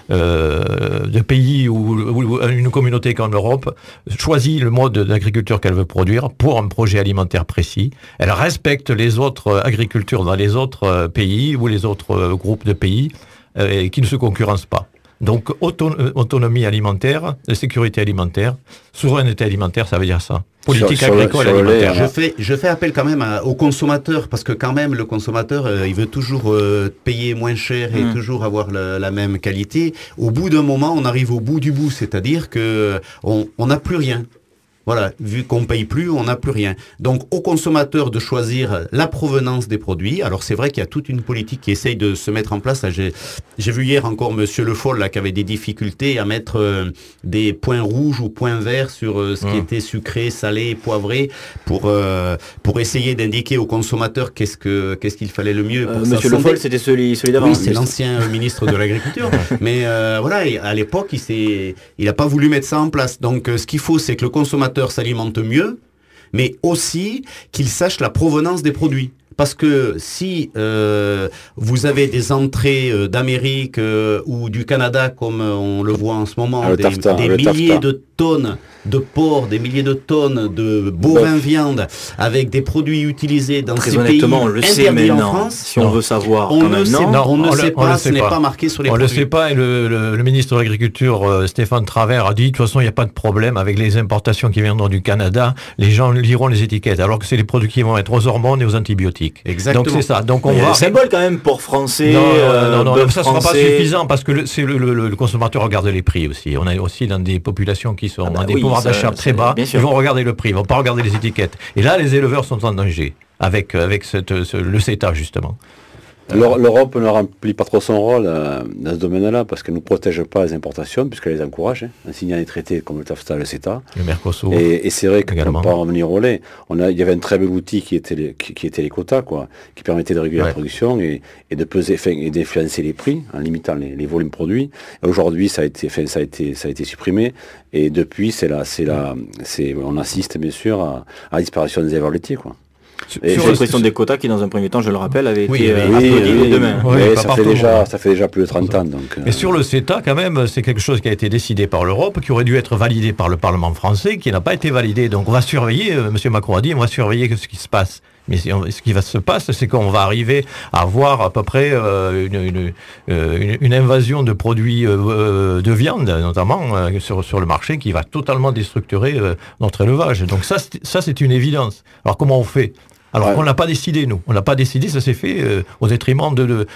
euh, de pays où, où une communauté comme l'Europe choisit le mode d'agriculture qu'elle veut produire pour un projet alimentaire précis. Elle respecte les autres agricultures dans les autres pays ou les autres groupes de pays et qui ne se concurrencent pas. Donc auton autonomie alimentaire, sécurité alimentaire, souveraineté alimentaire, ça veut dire ça. Politique sur, agricole sur le, alimentaire. Je fais, je fais appel quand même à, aux consommateurs, parce que quand même le consommateur, euh, il veut toujours euh, payer moins cher et mmh. toujours avoir la, la même qualité. Au bout d'un moment, on arrive au bout du bout, c'est-à-dire que on n'a plus rien. Voilà, vu qu'on ne paye plus, on n'a plus rien. Donc, aux consommateurs de choisir la provenance des produits. Alors, c'est vrai qu'il y a toute une politique qui essaye de se mettre en place. J'ai vu hier encore Monsieur Le Foll là, qui avait des difficultés à mettre euh, des points rouges ou points verts sur euh, ce mmh. qui était sucré, salé, poivré, pour euh, pour essayer d'indiquer aux consommateurs qu'est-ce que qu'est-ce qu'il fallait le mieux. Pour euh, Monsieur Le Foll, c'était celui, celui d'avant. Oui, c'est l'ancien ministre de l'Agriculture. Mais euh, voilà, à l'époque, il s'est, il n'a pas voulu mettre ça en place. Donc, euh, ce qu'il faut, c'est que le consommateur s'alimente mieux, mais aussi qu'il sache la provenance des produits. Parce que si euh, vous avez des entrées euh, d'Amérique euh, ou du Canada, comme euh, on le voit en ce moment, ah, des, tartar, des milliers tartar. de tonnes de porc, des milliers de tonnes de bovins viande, avec des produits utilisés dans Très ces honnêtement, pays on le sait maintenant, en France, si on veut savoir. On ne sait, non, on ne on sait le, pas, le ce n'est pas. pas marqué sur les on produits. On ne le sait pas, et le, le, le ministre de l'Agriculture, euh, Stéphane Travers, a dit, de toute façon, il n'y a pas de problème avec les importations qui viendront du Canada, les gens liront les étiquettes, alors que c'est les produits qui vont être aux hormones et aux antibiotiques. Exactement. Donc c'est ça. Donc on mais va... Le symbole quand même pour français. Non, euh, non, non, non ça ne sera pas français. suffisant, parce que le, le, le, le consommateur regarde les prix aussi. On est aussi dans des populations qui sont ah bah dans des oui, pouvoirs d'achat très bas. Ils vont regarder le prix, ils ne vont pas regarder les étiquettes. Et là, les éleveurs sont en danger avec, avec cette, ce, le CETA, justement. L'Europe ne remplit pas trop son rôle euh, dans ce domaine-là parce qu'elle ne protège pas les importations puisqu'elle les encourage, hein, en signant des traités comme le TAFTA, le CETA. Le Mercosur. Et, et c'est vrai que pour pas revenir au lait, on a, il y avait un très bel outil qui était les, qui, qui était les quotas, quoi, qui permettait de réguler ouais. la production et, et de peser, enfin, et d'influencer les prix en limitant les, les volumes produits. Aujourd'hui, ça a été, enfin, ça a été, ça a été supprimé et depuis, c'est là, c'est là, c'est, on assiste bien sûr à, à la disparition des éleveurs laitiers, quoi. Et sur la question des quotas qui, dans un premier temps, je le rappelle, avait oui, été oui, applaudi oui, demain. Oui, oui, ça, fait déjà, ça fait déjà plus de trente ans. Donc, Mais euh... sur le CETA, quand même, c'est quelque chose qui a été décidé par l'Europe, qui aurait dû être validé par le Parlement français, qui n'a pas été validé. Donc on va surveiller, euh, M. Macron a dit, on va surveiller ce qui se passe. Mais ce qui va se passer, c'est qu'on va arriver à avoir à peu près euh, une, une, une, une invasion de produits euh, de viande, notamment euh, sur, sur le marché, qui va totalement déstructurer euh, notre élevage. Donc ça, ça c'est une évidence. Alors comment on fait ? Alors ouais. qu'on n'a pas décidé, nous. On n'a pas décidé, ça s'est fait euh, au détriment de, de,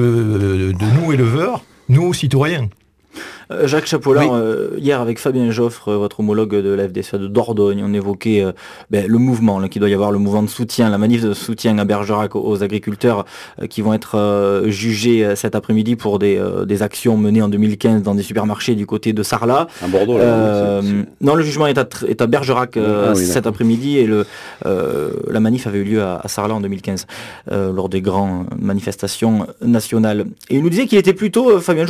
de, de nous éleveurs, nous citoyens. Euh, Jacques Chapollin, oui. euh, hier avec Fabien Joffre, votre homologue de la F D S E A de Dordogne, on évoquait euh, ben, le mouvement, là, qu'il doit y avoir le mouvement de soutien, la manif de soutien à Bergerac aux, aux agriculteurs euh, qui vont être euh, jugés euh, cet après-midi pour des, euh, des actions menées en deux mille quinze dans des supermarchés du côté de Sarlat. À Bordeaux, là. Euh, c'est, c'est... Non, le jugement est à, est à Bergerac euh, ah, oui, cet après-midi et le, euh, la manif avait eu lieu à, à Sarlat en deux mille quinze euh, lors des grandes manifestations nationales. Et il nous disait qu'il était plutôt, euh, Fabien Joffre,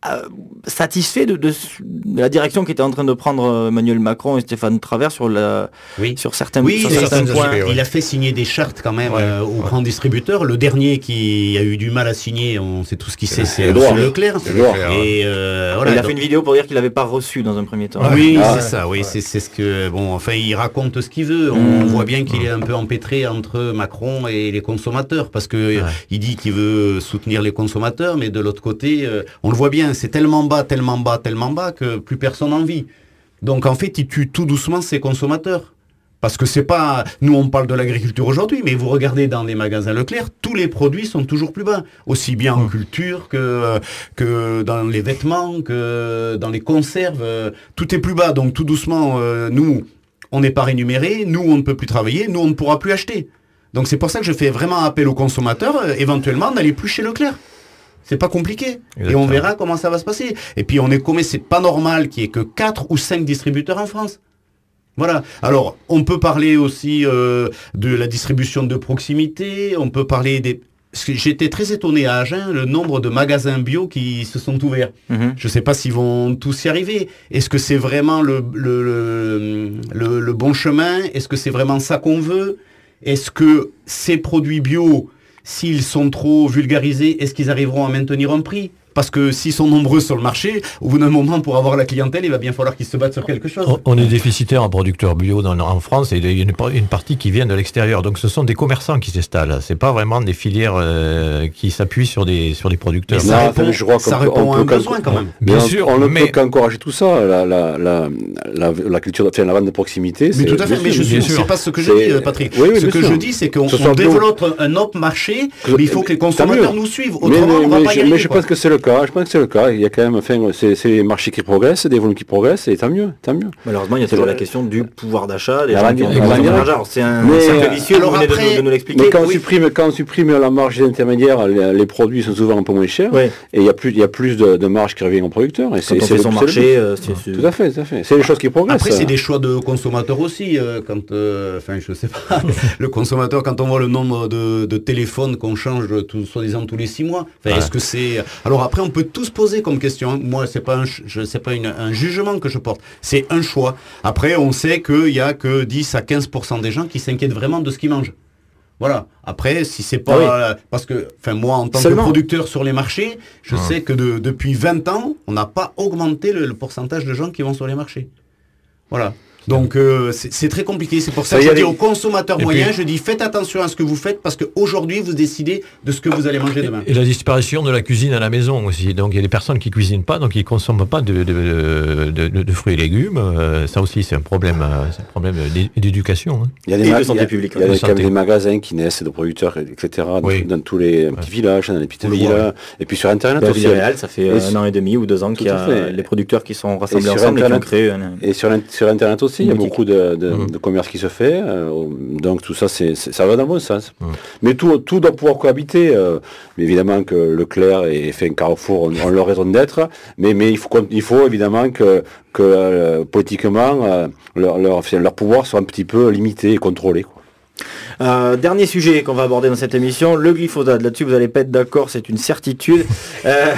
euh, satisfait de, de, de la direction qu'était en train de prendre Emmanuel Macron et Stéphane Travers sur, la, oui. sur certains, oui, sur il, certains a, points. il, il a fait signer des chartes quand même ouais. euh, aux ouais. grands distributeurs. Le dernier qui a eu du mal à signer, on sait tout ce qu'il sait, c'est Leclerc. Et euh, voilà, il a donc... fait une vidéo pour dire qu'il n'avait pas reçu dans un premier temps. Oui, ah, c'est ouais. ça. Oui, ouais. c'est, c'est ce que bon. Enfin, il raconte ce qu'il veut. On mmh. voit bien qu'il est un peu empêtré entre Macron et les consommateurs parce que ouais. il dit qu'il veut soutenir les consommateurs, mais de l'autre côté, euh, on le voit bien, c'est tellement bas, tellement bas, tellement bas que plus personne n'en vit. Donc en fait, il tue tout doucement ses consommateurs. Parce que c'est pas... Nous, on parle de l'agriculture aujourd'hui, mais vous regardez dans les magasins Leclerc, tous les produits sont toujours plus bas. Aussi bien en culture que, que dans les vêtements, que dans les conserves. Tout est plus bas. Donc tout doucement, euh, nous, on n'est pas rémunérés. Nous, on ne peut plus travailler. Nous, on ne pourra plus acheter. Donc c'est pour ça que je fais vraiment appel aux consommateurs, euh, éventuellement, n'allez plus chez Leclerc. C'est pas compliqué. Exactement. Et on verra comment ça va se passer. Et puis on est comme c'est pas normal qu'il y ait que quatre ou cinq distributeurs en France. Voilà. Alors, on peut parler aussi euh, de la distribution de proximité, on peut parler des... J'étais très étonné à Agen, le nombre de magasins bio qui se sont ouverts. Mm-hmm. Je ne sais pas s'ils vont tous y arriver. Est-ce que c'est vraiment le, le, le, le, le bon chemin? Est-ce que c'est vraiment ça qu'on veut? Est-ce que ces produits bio, s'ils sont trop vulgarisés, est-ce qu'ils arriveront à maintenir un prix? Parce que s'ils sont nombreux sur le marché, au bout d'un moment, pour avoir la clientèle, il va bien falloir qu'ils se battent sur quelque chose. On est déficitaire en producteurs bio dans, en France et il y a une, une partie qui vient de l'extérieur. Donc ce sont des commerçants qui s'installent. C'est pas vraiment des filières euh, qui s'appuient sur des, sur des producteurs. Mais ça non, répond, je crois ça répond à un besoin quand même. Bien on, sûr, on ne mais... peut qu'encourager tout ça. La, la, la, la, la culture, enfin, la vente de proximité. Mais tout à fait, mais je suis, c'est pas ce que je dis, Patrick. Oui, oui, ce que sûr. je dis, c'est qu'on on développe un autre marché, mais il faut que les consommateurs nous suivent. Autrement, on va pas y arriver. Mais je pense que c'est le cas. Je pense que c'est le cas. Il y a quand même, enfin, c'est, c'est les marchés qui progressent, des volumes qui progressent, et tant mieux, tant mieux. Malheureusement, il y a toujours la question du pouvoir d'achat, des gens qui ont besoin d'argent. C'est un cercle vicieux, vous venez de nous l'expliquer. Mais quand on supprime, quand on supprime la marge intermédiaire, les, les produits sont souvent un peu moins chers, oui. et il y a plus, il y a plus de, de marge qui revient aux producteurs. Et c'est, c'est son marché. Euh, c'est, c'est... Tout à fait, tout à fait. C'est les choses qui progressent. Après, c'est des choix de consommateurs aussi. Euh, quand, euh, enfin, je sais pas, le consommateur, quand on voit le nombre de, de téléphones qu'on change, tout, soi-disant tous les six mois. Enfin, ouais. Est-ce que c'est alors après, on peut tous poser comme question. Moi, c'est pas un, je, c'est pas une, un jugement que je porte. C'est un choix. Après, on sait qu'il y a que dix à quinze pour cent des gens qui s'inquiètent vraiment de ce qu'ils mangent. Voilà. Après, si c'est pas... Ah oui. Parce que, enfin, moi, en tant Seulement. que producteur sur les marchés, je ah. sais que de, depuis vingt ans, on n'a pas augmenté le, le pourcentage de gens qui vont sur les marchés. Voilà. Donc euh, c'est, c'est très compliqué, c'est pour ça, ça que je dis les... aux consommateurs et moyens, puis... je dis faites attention à ce que vous faites parce qu'aujourd'hui vous décidez de ce que vous allez manger demain. Et la disparition de la cuisine à la maison aussi, donc il y a des personnes qui ne cuisinent pas, donc ils ne consomment pas de, de, de, de, de fruits et légumes, euh, ça aussi c'est un problème, euh, c'est un problème d'éducation. Hein. Il y a des, ma- de santé publique, il y a, il y a des, des magasins qui naissent de producteurs, et cetera, oui. dans, dans tous les petits ouais. villages, dans les petites villes, ouais. et puis sur Internet bah, aussi. Réel, ça fait un an et demi ou deux ans qu'il y a les producteurs qui sont rassemblés ensemble et qui ont créé... Et sur Internet aussi, il y a beaucoup de De, mmh. de commerce qui se fait, euh, donc tout ça, c'est, c'est, ça va dans le bon sens. Mmh. Mais tout, tout doit pouvoir cohabiter. Euh, mais évidemment que Leclerc et fait un Carrefour ont, ont leur raison d'être, mais, mais il, faut, il faut évidemment que, que euh, politiquement, euh, leur, leur, leur pouvoir soit un petit peu limité et contrôlé, quoi. Euh, dernier sujet qu'on va aborder dans cette émission, le glyphosate. Là-dessus, vous n'allez pas être d'accord, c'est une certitude. euh,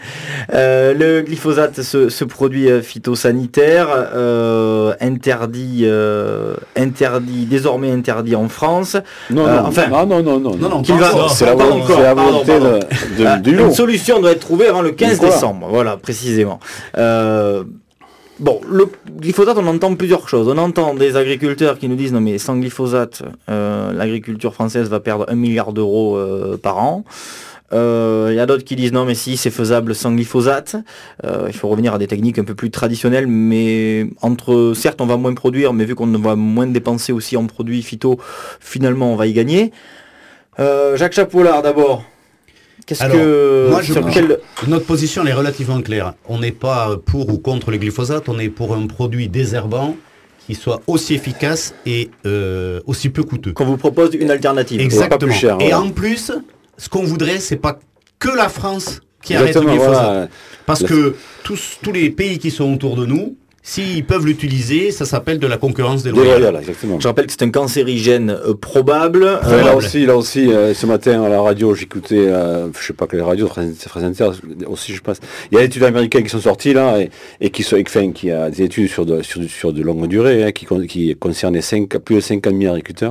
euh, le glyphosate, ce, ce produit phytosanitaire, euh, interdit, euh, interdit, désormais interdit en France. Non, euh, non, enfin, non, non, non, non, non, non va, non c'est, la volonté, c'est la volonté pardon, pardon. de, de, du lot. Une solution doit être trouvée avant le quinze décembre. Voilà, précisément. Euh, Bon, le glyphosate, on entend plusieurs choses. On entend des agriculteurs qui nous disent non mais sans glyphosate, euh, l'agriculture française va perdre un milliard d'euros euh, par an. Il euh, y a d'autres qui disent non mais si c'est faisable sans glyphosate. Euh, il faut revenir à des techniques un peu plus traditionnelles, mais entre certes on va moins produire, mais vu qu'on va moins dépenser aussi en produits phyto, finalement on va y gagner. Euh, Jacques Chapollard d'abord. Qu'est-ce Alors, que moi, je, quel... notre position elle est relativement claire. On n'est pas pour ou contre le glyphosate, on est pour un produit désherbant qui soit aussi efficace et euh, aussi peu coûteux. Qu'on vous propose une alternative. Exactement. Pas plus cher, et voilà. En plus, ce qu'on voudrait, c'est pas que la France qui Exactement, arrête le glyphosate. Voilà. Parce le... que tous, tous les pays qui sont autour de nous, s'ils peuvent l'utiliser, ça s'appelle de la concurrence déloyale. Déloyale, exactement. Je rappelle que c'est un cancérigène euh, probable. Euh, là aussi, là aussi euh, ce matin à la radio, j'écoutais, euh, je sais pas quelle radio, France Inter aussi, je pense. Il y a des études américaines qui sont sorties là et, et qui sont, enfin, qui a des études sur de, sur, sur de longue durée, hein, qui, qui concernaient cinq, plus de cinquante mille agriculteurs.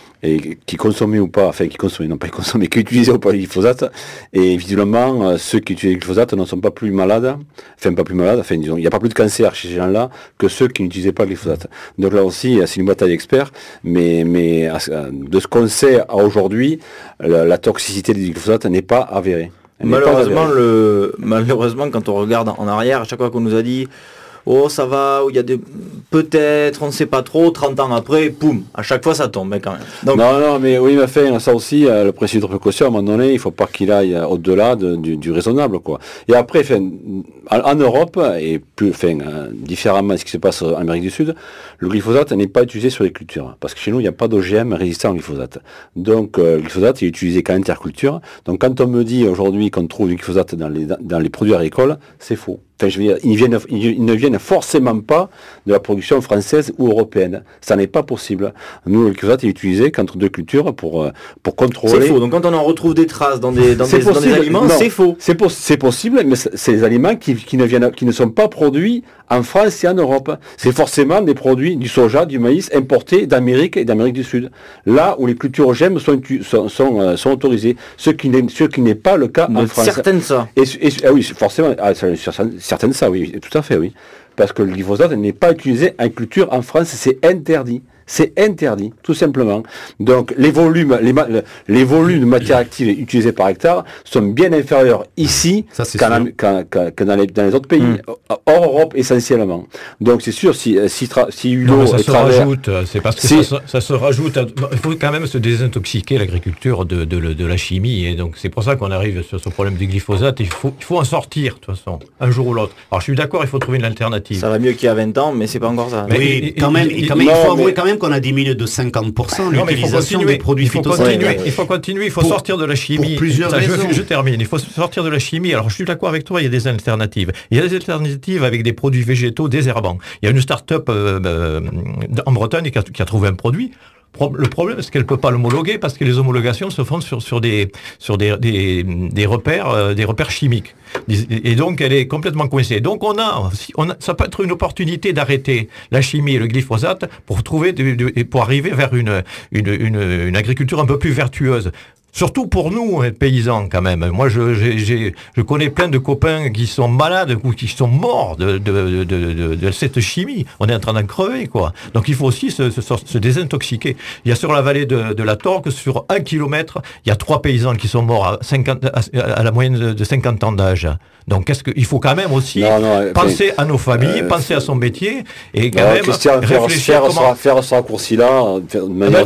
Et qui consommaient ou pas, enfin qui consommaient, non pas qui consommaient, qui utilisaient ou pas le glyphosate. Et visiblement, euh, ceux qui utilisent le glyphosate ne sont pas plus malades, enfin pas plus malades, enfin disons, il n'y a pas plus de cancer chez ces gens-là que ceux qui n'utilisaient pas le glyphosate. Donc là aussi, c'est une bataille d'experts, mais, mais de ce qu'on sait à aujourd'hui, la, la toxicité du glyphosate n'est pas avérée. Malheureusement, pas avérée. Le, malheureusement, quand on regarde en arrière, à chaque fois qu'on nous a dit oh ça va, il y a des peut-être, on ne sait pas trop, trente ans après, poum, à chaque fois ça tombe, mais quand même. Donc... Non, non, mais oui, mais fait, ça aussi, euh, le principe de précaution, à un moment donné, il ne faut pas qu'il aille au-delà de, du, du raisonnable, quoi. Et après, fin, en, en Europe, et plus, fin, euh, différemment de ce qui se passe en Amérique du Sud, le glyphosate n'est pas utilisé sur les cultures, parce que chez nous, il n'y a pas d'O G M résistant au glyphosate. Donc, euh, le glyphosate est utilisé qu'en interculture. Donc, quand on me dit aujourd'hui qu'on trouve du glyphosate dans les, dans les produits agricoles, c'est faux. Enfin, je veux dire, ils, viennent, ils ne viennent forcément pas de la production française ou européenne. Ça n'est pas possible. Nous, le glyphosate est utilisé qu'entre deux cultures pour, pour contrôler... C'est faux. Donc quand on en retrouve des traces dans des, dans des, dans des aliments, non, c'est faux. C'est, po- c'est possible, mais c'est des aliments qui, qui, ne viennent, qui ne sont pas produits en France et en Europe. C'est forcément des produits du soja, du maïs importés d'Amérique et d'Amérique du Sud. Là où les cultures O G M sont, sont, sont, euh, sont autorisées. Ce qui, n'est, ce qui n'est pas le cas donc en France. Certaines ça. Et, et, ah oui, forcément. Ah, certaines ça, oui, tout à fait, oui. Parce que le glyphosate n'est pas utilisé en culture en France, c'est interdit. C'est interdit, tout simplement. Donc, les volumes, les, les volumes de matière active utilisés par hectare sont bien inférieurs ici Ça, qu'en, qu'en, qu'en, que dans, les, dans les autres pays, mmh. hors Europe essentiellement. Donc, c'est sûr, si, si, tra, si Hulot ça se travers, rajoute, c'est parce que si, ça, ça se rajoute. À, il faut quand même se désintoxiquer l'agriculture de, de, de, de la chimie. Et donc, c'est pour ça qu'on arrive sur ce problème du glyphosate. Il faut, il faut en sortir, de toute façon, un jour ou l'autre. Alors, je suis d'accord, il faut trouver une alternative. Ça va mieux qu'il y a vingt ans, mais c'est pas encore ça. Mais oui, et, quand même, et, et, quand même, non, il faut avouer mais... quand même qu'on a diminué de cinquante pour cent l'utilisation des produits il faut phytosanitaires. Continuer, il faut continuer, il faut pour, sortir de la chimie. Pour plusieurs ça, raisons. Je, je termine, il faut sortir de la chimie. Alors je suis d'accord avec toi, il y a des alternatives. Il y a des alternatives avec des produits végétaux désherbants. Il y a une start-up euh, euh, en Bretagne qui a, qui a trouvé un produit. Le problème, c'est qu'elle ne peut pas l'homologuer parce que les homologations se font sur, sur, des, sur des, des, des, repères, euh, des repères chimiques. Et donc, elle est complètement coincée. Donc, on a, on a, ça peut être une opportunité d'arrêter la chimie et le glyphosate pour, trouver de, de, pour arriver vers une, une, une, une agriculture un peu plus vertueuse. Surtout pour nous, paysans, quand même. Moi, je, j'ai, j'ai, je connais plein de copains qui sont malades ou qui sont morts de, de, de, de, de cette chimie. On est en train d'en crever, quoi. Donc, il faut aussi se, se, se désintoxiquer. Il y a sur la vallée de, de la Torque, sur un kilomètre, il y a trois paysans qui sont morts à, cinquante, à, à la moyenne de cinquante ans d'âge. Donc, qu'est-ce que, il faut quand même aussi non, non, penser mais, à nos familles, euh, penser à son métier et quand non, même Christian, réfléchir faire, comment... faire ce raccourci-là de manière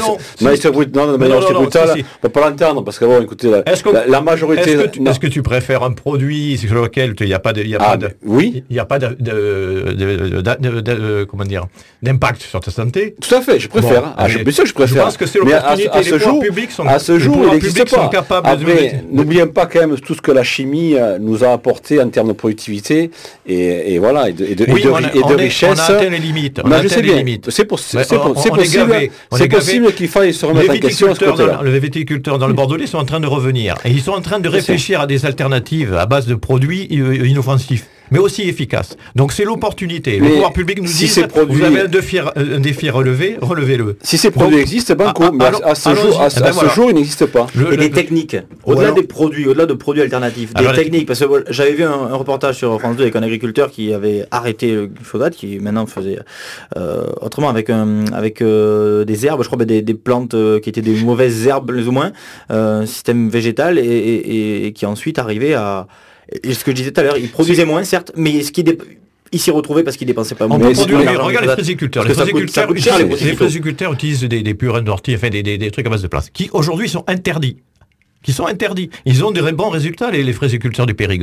brutale. On peut pas l'entendre parce que bon, écoutez, la, que, la, la majorité. Est-ce que, tu, est-ce que tu préfères un produit sur lequel il n'y a pas de, il y a ah, pas de, oui, il n'y a pas de, de, de, de, de, de, comment dire, d'impact sur ta santé? Tout à fait, je préfère. Bon, ah, je, bien sûr, je préfère. Je pense que c'est l'opportunité. À, à ce jour, sont, à ce jour, il n'existe pas. Après, n'oublions pas quand même tout ce que la chimie nous a apporté en termes de productivité et, et voilà et de, et de, oui, et de, on a, et de on richesse. On a atteint les limites. On non, a je sais bien. Limites. C'est, pour, c'est, c'est, on, c'est on possible. C'est possible qu'il faille se remettre en question à ce côté-là. Les viticulteurs dans le Bordelais sont en train de revenir et ils sont en train de réfléchir à des alternatives à base de produits inoffensifs, mais aussi efficaces. Donc c'est l'opportunité. Le pouvoir public nous si dit produits... vous avez un défi, un défi à relever, relevez-le. Si ces produits Donc, existent, banco, mais à, à ce, jour, à, à ce jour, ils n'existent pas. Le, et des techniques, au-delà alors, des produits, au-delà de produits alternatifs, des alors, techniques, parce que bon, j'avais vu un, un reportage sur France deux avec un agriculteur qui avait arrêté le glyphosate, qui maintenant faisait euh, autrement avec, un, avec euh, des herbes, je crois des, des plantes euh, qui étaient des mauvaises herbes plus ou moins, euh, système végétal, et, et, et qui ensuite arrivait à... Et ce que je disais tout à l'heure, il produisait moins, certes, mais ce qui dé... il s'y retrouvait parce qu'il dépensait pas moins. Regarde les fraisiculteurs. Les fraisiculteurs, coûte, cher, les les fraisiculteurs utilisent des, des purins d'ortie, enfin des, des, des trucs à base de place, qui aujourd'hui sont interdits. Qui sont interdits. Ils ont des bons résultats, les, les fraisiculteurs du Périgord.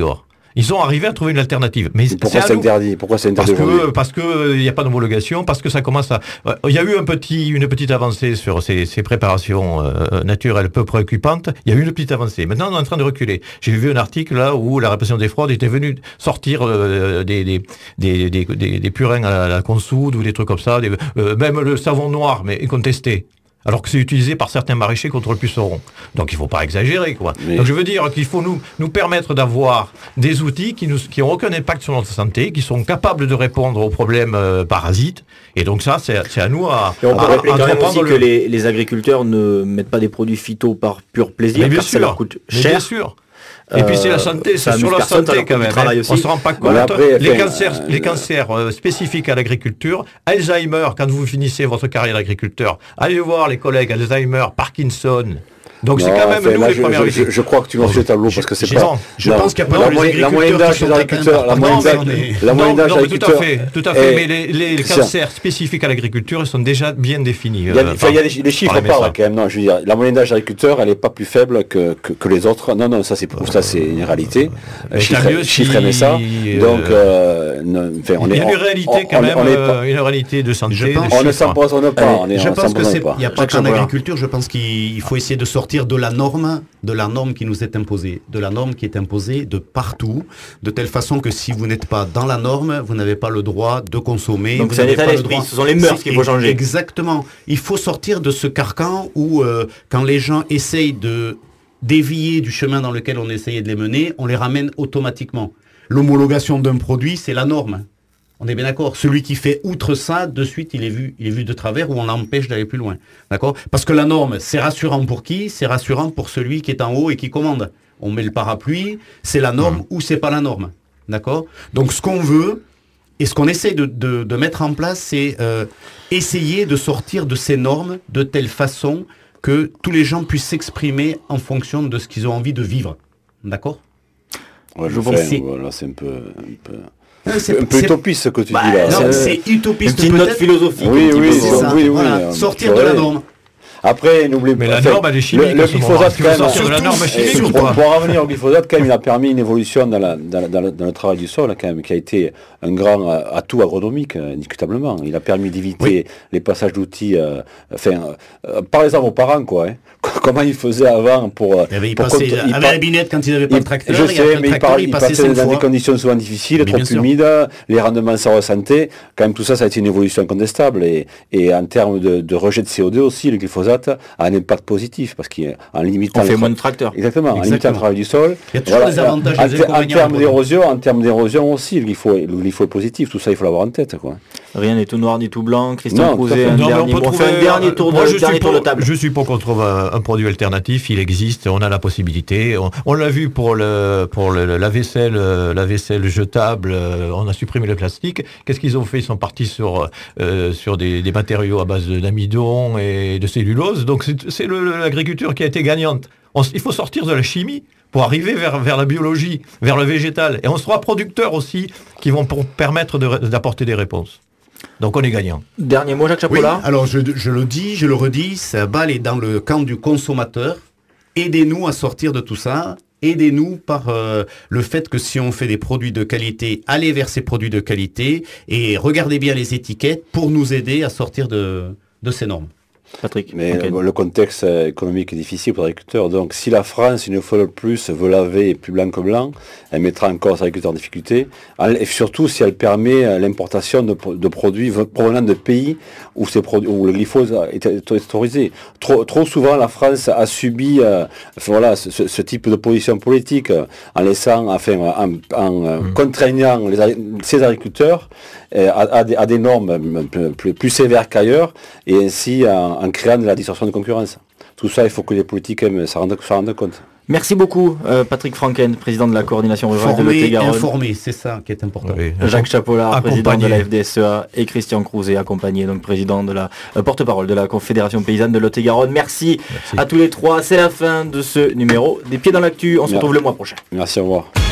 Ils sont arrivés à trouver une alternative. Mais pourquoi c'est interdit? Pourquoi c'est interdit Parce que parce que il n'y a pas d'homologation, parce que ça commence à. Il y a eu un petit, une petite avancée sur ces, ces préparations euh, naturelles peu préoccupantes. Il y a eu une petite avancée. Maintenant, on est en train de reculer. J'ai vu un article là où la répression des fraudes était venue sortir euh, des, des, des, des, des, des purins à la, à la consoude ou des trucs comme ça. Des, euh, même le savon noir, mais contesté. Alors que c'est utilisé par certains maraîchers contre le puceron. Donc il ne faut pas exagérer, quoi. Mais... Donc je veux dire qu'il faut nous, nous permettre d'avoir des outils qui n'ont qui aucun impact sur notre santé, qui sont capables de répondre aux problèmes euh, parasites. Et donc ça, c'est à nous à... Et on peut à, rappeler à quand même aussi le... que les, les agriculteurs ne mettent pas des produits phyto par pur plaisir, car sûr, ça leur coûte mais cher. Bien sûr. Et puis c'est la santé, c'est sur la santé quand même. Hein. On ne se rend pas compte. Voilà, après, les enfin, cancers, euh, les cancers euh, spécifiques à l'agriculture, Alzheimer, quand vous finissez votre carrière d'agriculteur, allez voir les collègues Alzheimer, Parkinson. Donc c'est quand même enfin, nous là, les je, premières je, je, je crois que tu lances le tableau parce que c'est pas. Je pense qu'il y a pas la, de moyenne, la moyenne d'âge des agriculteurs, la moyenne d'âge, la moyenne d'âge des tout à fait, tout à fait. Et, mais les, les, les cancers spécifiques à l'agriculture, ils sont déjà bien définis. Il y a, euh, il y a des, les chiffres parlent quand même. Non, je veux dire, la moyenne d'âge des agriculteurs, elle n'est pas plus faible que, que, que les autres. Non, non, ça c'est pour ça, c'est une réalité. Chiffre, chiffre aimé ça. Donc, euh, non, enfin, on il y a est, une réalité quand même, une réalité de santé. On ne s'empoisonne pas. Je pense que c'est, il n'y a pas qu'en agriculture. Je pense qu'il faut essayer de sortir de la norme, de la norme qui nous est imposée, de la norme qui est imposée de partout, de telle façon que si vous n'êtes pas dans la norme, vous n'avez pas le droit de consommer. Donc c'est un état d'esprit, ce sont les mœurs qu'il faut changer. Exactement. Il faut sortir de ce carcan où, euh, quand les gens essayent de dévier du chemin dans lequel on essayait de les mener, on les ramène automatiquement. L'homologation d'un produit, c'est la norme. On est bien d'accord. Celui qui fait outre ça, de suite, il est vu, il est vu de travers ou on l'empêche d'aller plus loin. D'accord ? Parce que la norme, c'est rassurant pour qui ? C'est rassurant pour celui qui est en haut et qui commande. On met le parapluie, c'est la norme mmh. ou c'est pas la norme. D'accord ? Donc ce qu'on veut et ce qu'on essaie de, de, de mettre en place, c'est euh, essayer de sortir de ces normes de telle façon que tous les gens puissent s'exprimer en fonction de ce qu'ils ont envie de vivre. D'accord ? Ouais, je pense que voilà, c'est un peu... Un peu... C'est un peu utopiste ce que tu bah, dis là. Non, c'est utopiste. Une petite note philosophique. Oui, oui, c'est ça. oui, oui, voilà. oui. Sortir de la norme. Après, n'oubliez pas. Mais la norme, elle est chimique. Le, le glyphosate, quand même. Sortir de la norme chimique ou pour, pas pour revenir au glyphosate, quand même, il a permis une évolution dans, la, dans, dans, le, dans le travail du sol, quand même, qui a été un grand atout agronomique, indiscutablement. Il a permis d'éviter oui. les passages d'outils. Euh, enfin, euh, parlez-en à vos parents, quoi. Hein. Comment ils faisaient avant pour. Il avait pour passé, contre, avec la binette quand ils n'avaient pas de tracteur. Je sais, mais il, par, il passait dans fois. des conditions souvent difficiles, mais trop humides, les rendements se ressentaient. Quand même, tout ça, ça a été une évolution incontestable. Et, et en termes de, de rejet de C O deux aussi, le glyphosate a un impact positif parce qu'en limitant. On fait moins de tracteurs. Exactement, en limitant le travail du sol. Il y a toujours voilà, des avantages et des inconvénients. En termes d'érosion, en termes d'érosion aussi, le glypho est positif. Tout ça, il faut l'avoir en tête, quoi. Rien n'est tout noir ni tout blanc. Christian Crouzet, un, dernier, on fait un dernier tour de, moi, je dernier tour pour, de table. Je suis pour qu'on trouve un, un produit alternatif. Il existe, on a la possibilité. On, on l'a vu pour le pour le, la vaisselle, la vaisselle jetable. On a supprimé le plastique. Qu'est-ce qu'ils ont fait ? Ils sont partis sur euh, sur des, des matériaux à base d'amidon et de cellulose. Donc c'est l'agriculture qui a été gagnante. On, il faut sortir de la chimie pour arriver vers, vers la biologie, vers le végétal. Et on sera producteurs aussi qui vont pour permettre d'apporter des réponses. Donc on est gagnant. Dernier mot, Jacques Chapola. Oui, alors je, je le dis, je le redis, ça balle est dans le camp du consommateur. Aidez-nous à sortir de tout ça. Aidez-nous par euh, le fait que si on fait des produits de qualité, allez vers ces produits de qualité et regardez bien les étiquettes pour nous aider à sortir de, de ces normes. Patrick. Mais okay. le contexte économique est difficile pour les agriculteurs. Donc si la France, une fois de plus, veut laver plus blanc que blanc, elle mettra encore ses agriculteurs en difficulté. Et surtout si elle permet l'importation de, de produits provenant de pays où, ces produits, où le glyphosate est autorisé. Trop, trop souvent, la France a subi euh, voilà, ce, ce type de position politique en laissant, enfin, en, en mmh. contraignant les, ses agriculteurs à, à, des, à des normes plus, plus sévères qu'ailleurs et ainsi en, en créant de la distorsion de concurrence. Tout ça, il faut que les politiques s'en rendent, rendent compte. Merci beaucoup, euh, Patrick Franken, président de la coordination rurale de Lot-et-Garonne. Informé, c'est ça qui est important. Oui. Jacques Chapola, président de la F D S E A, et Christian Crouzet, accompagné, donc président de la euh, porte-parole de la Confédération paysanne de Lot-et-Garonne. Merci, Merci à tous les trois. C'est la fin de ce numéro des Pieds dans l'actu. On se retrouve le mois prochain. Merci, au revoir.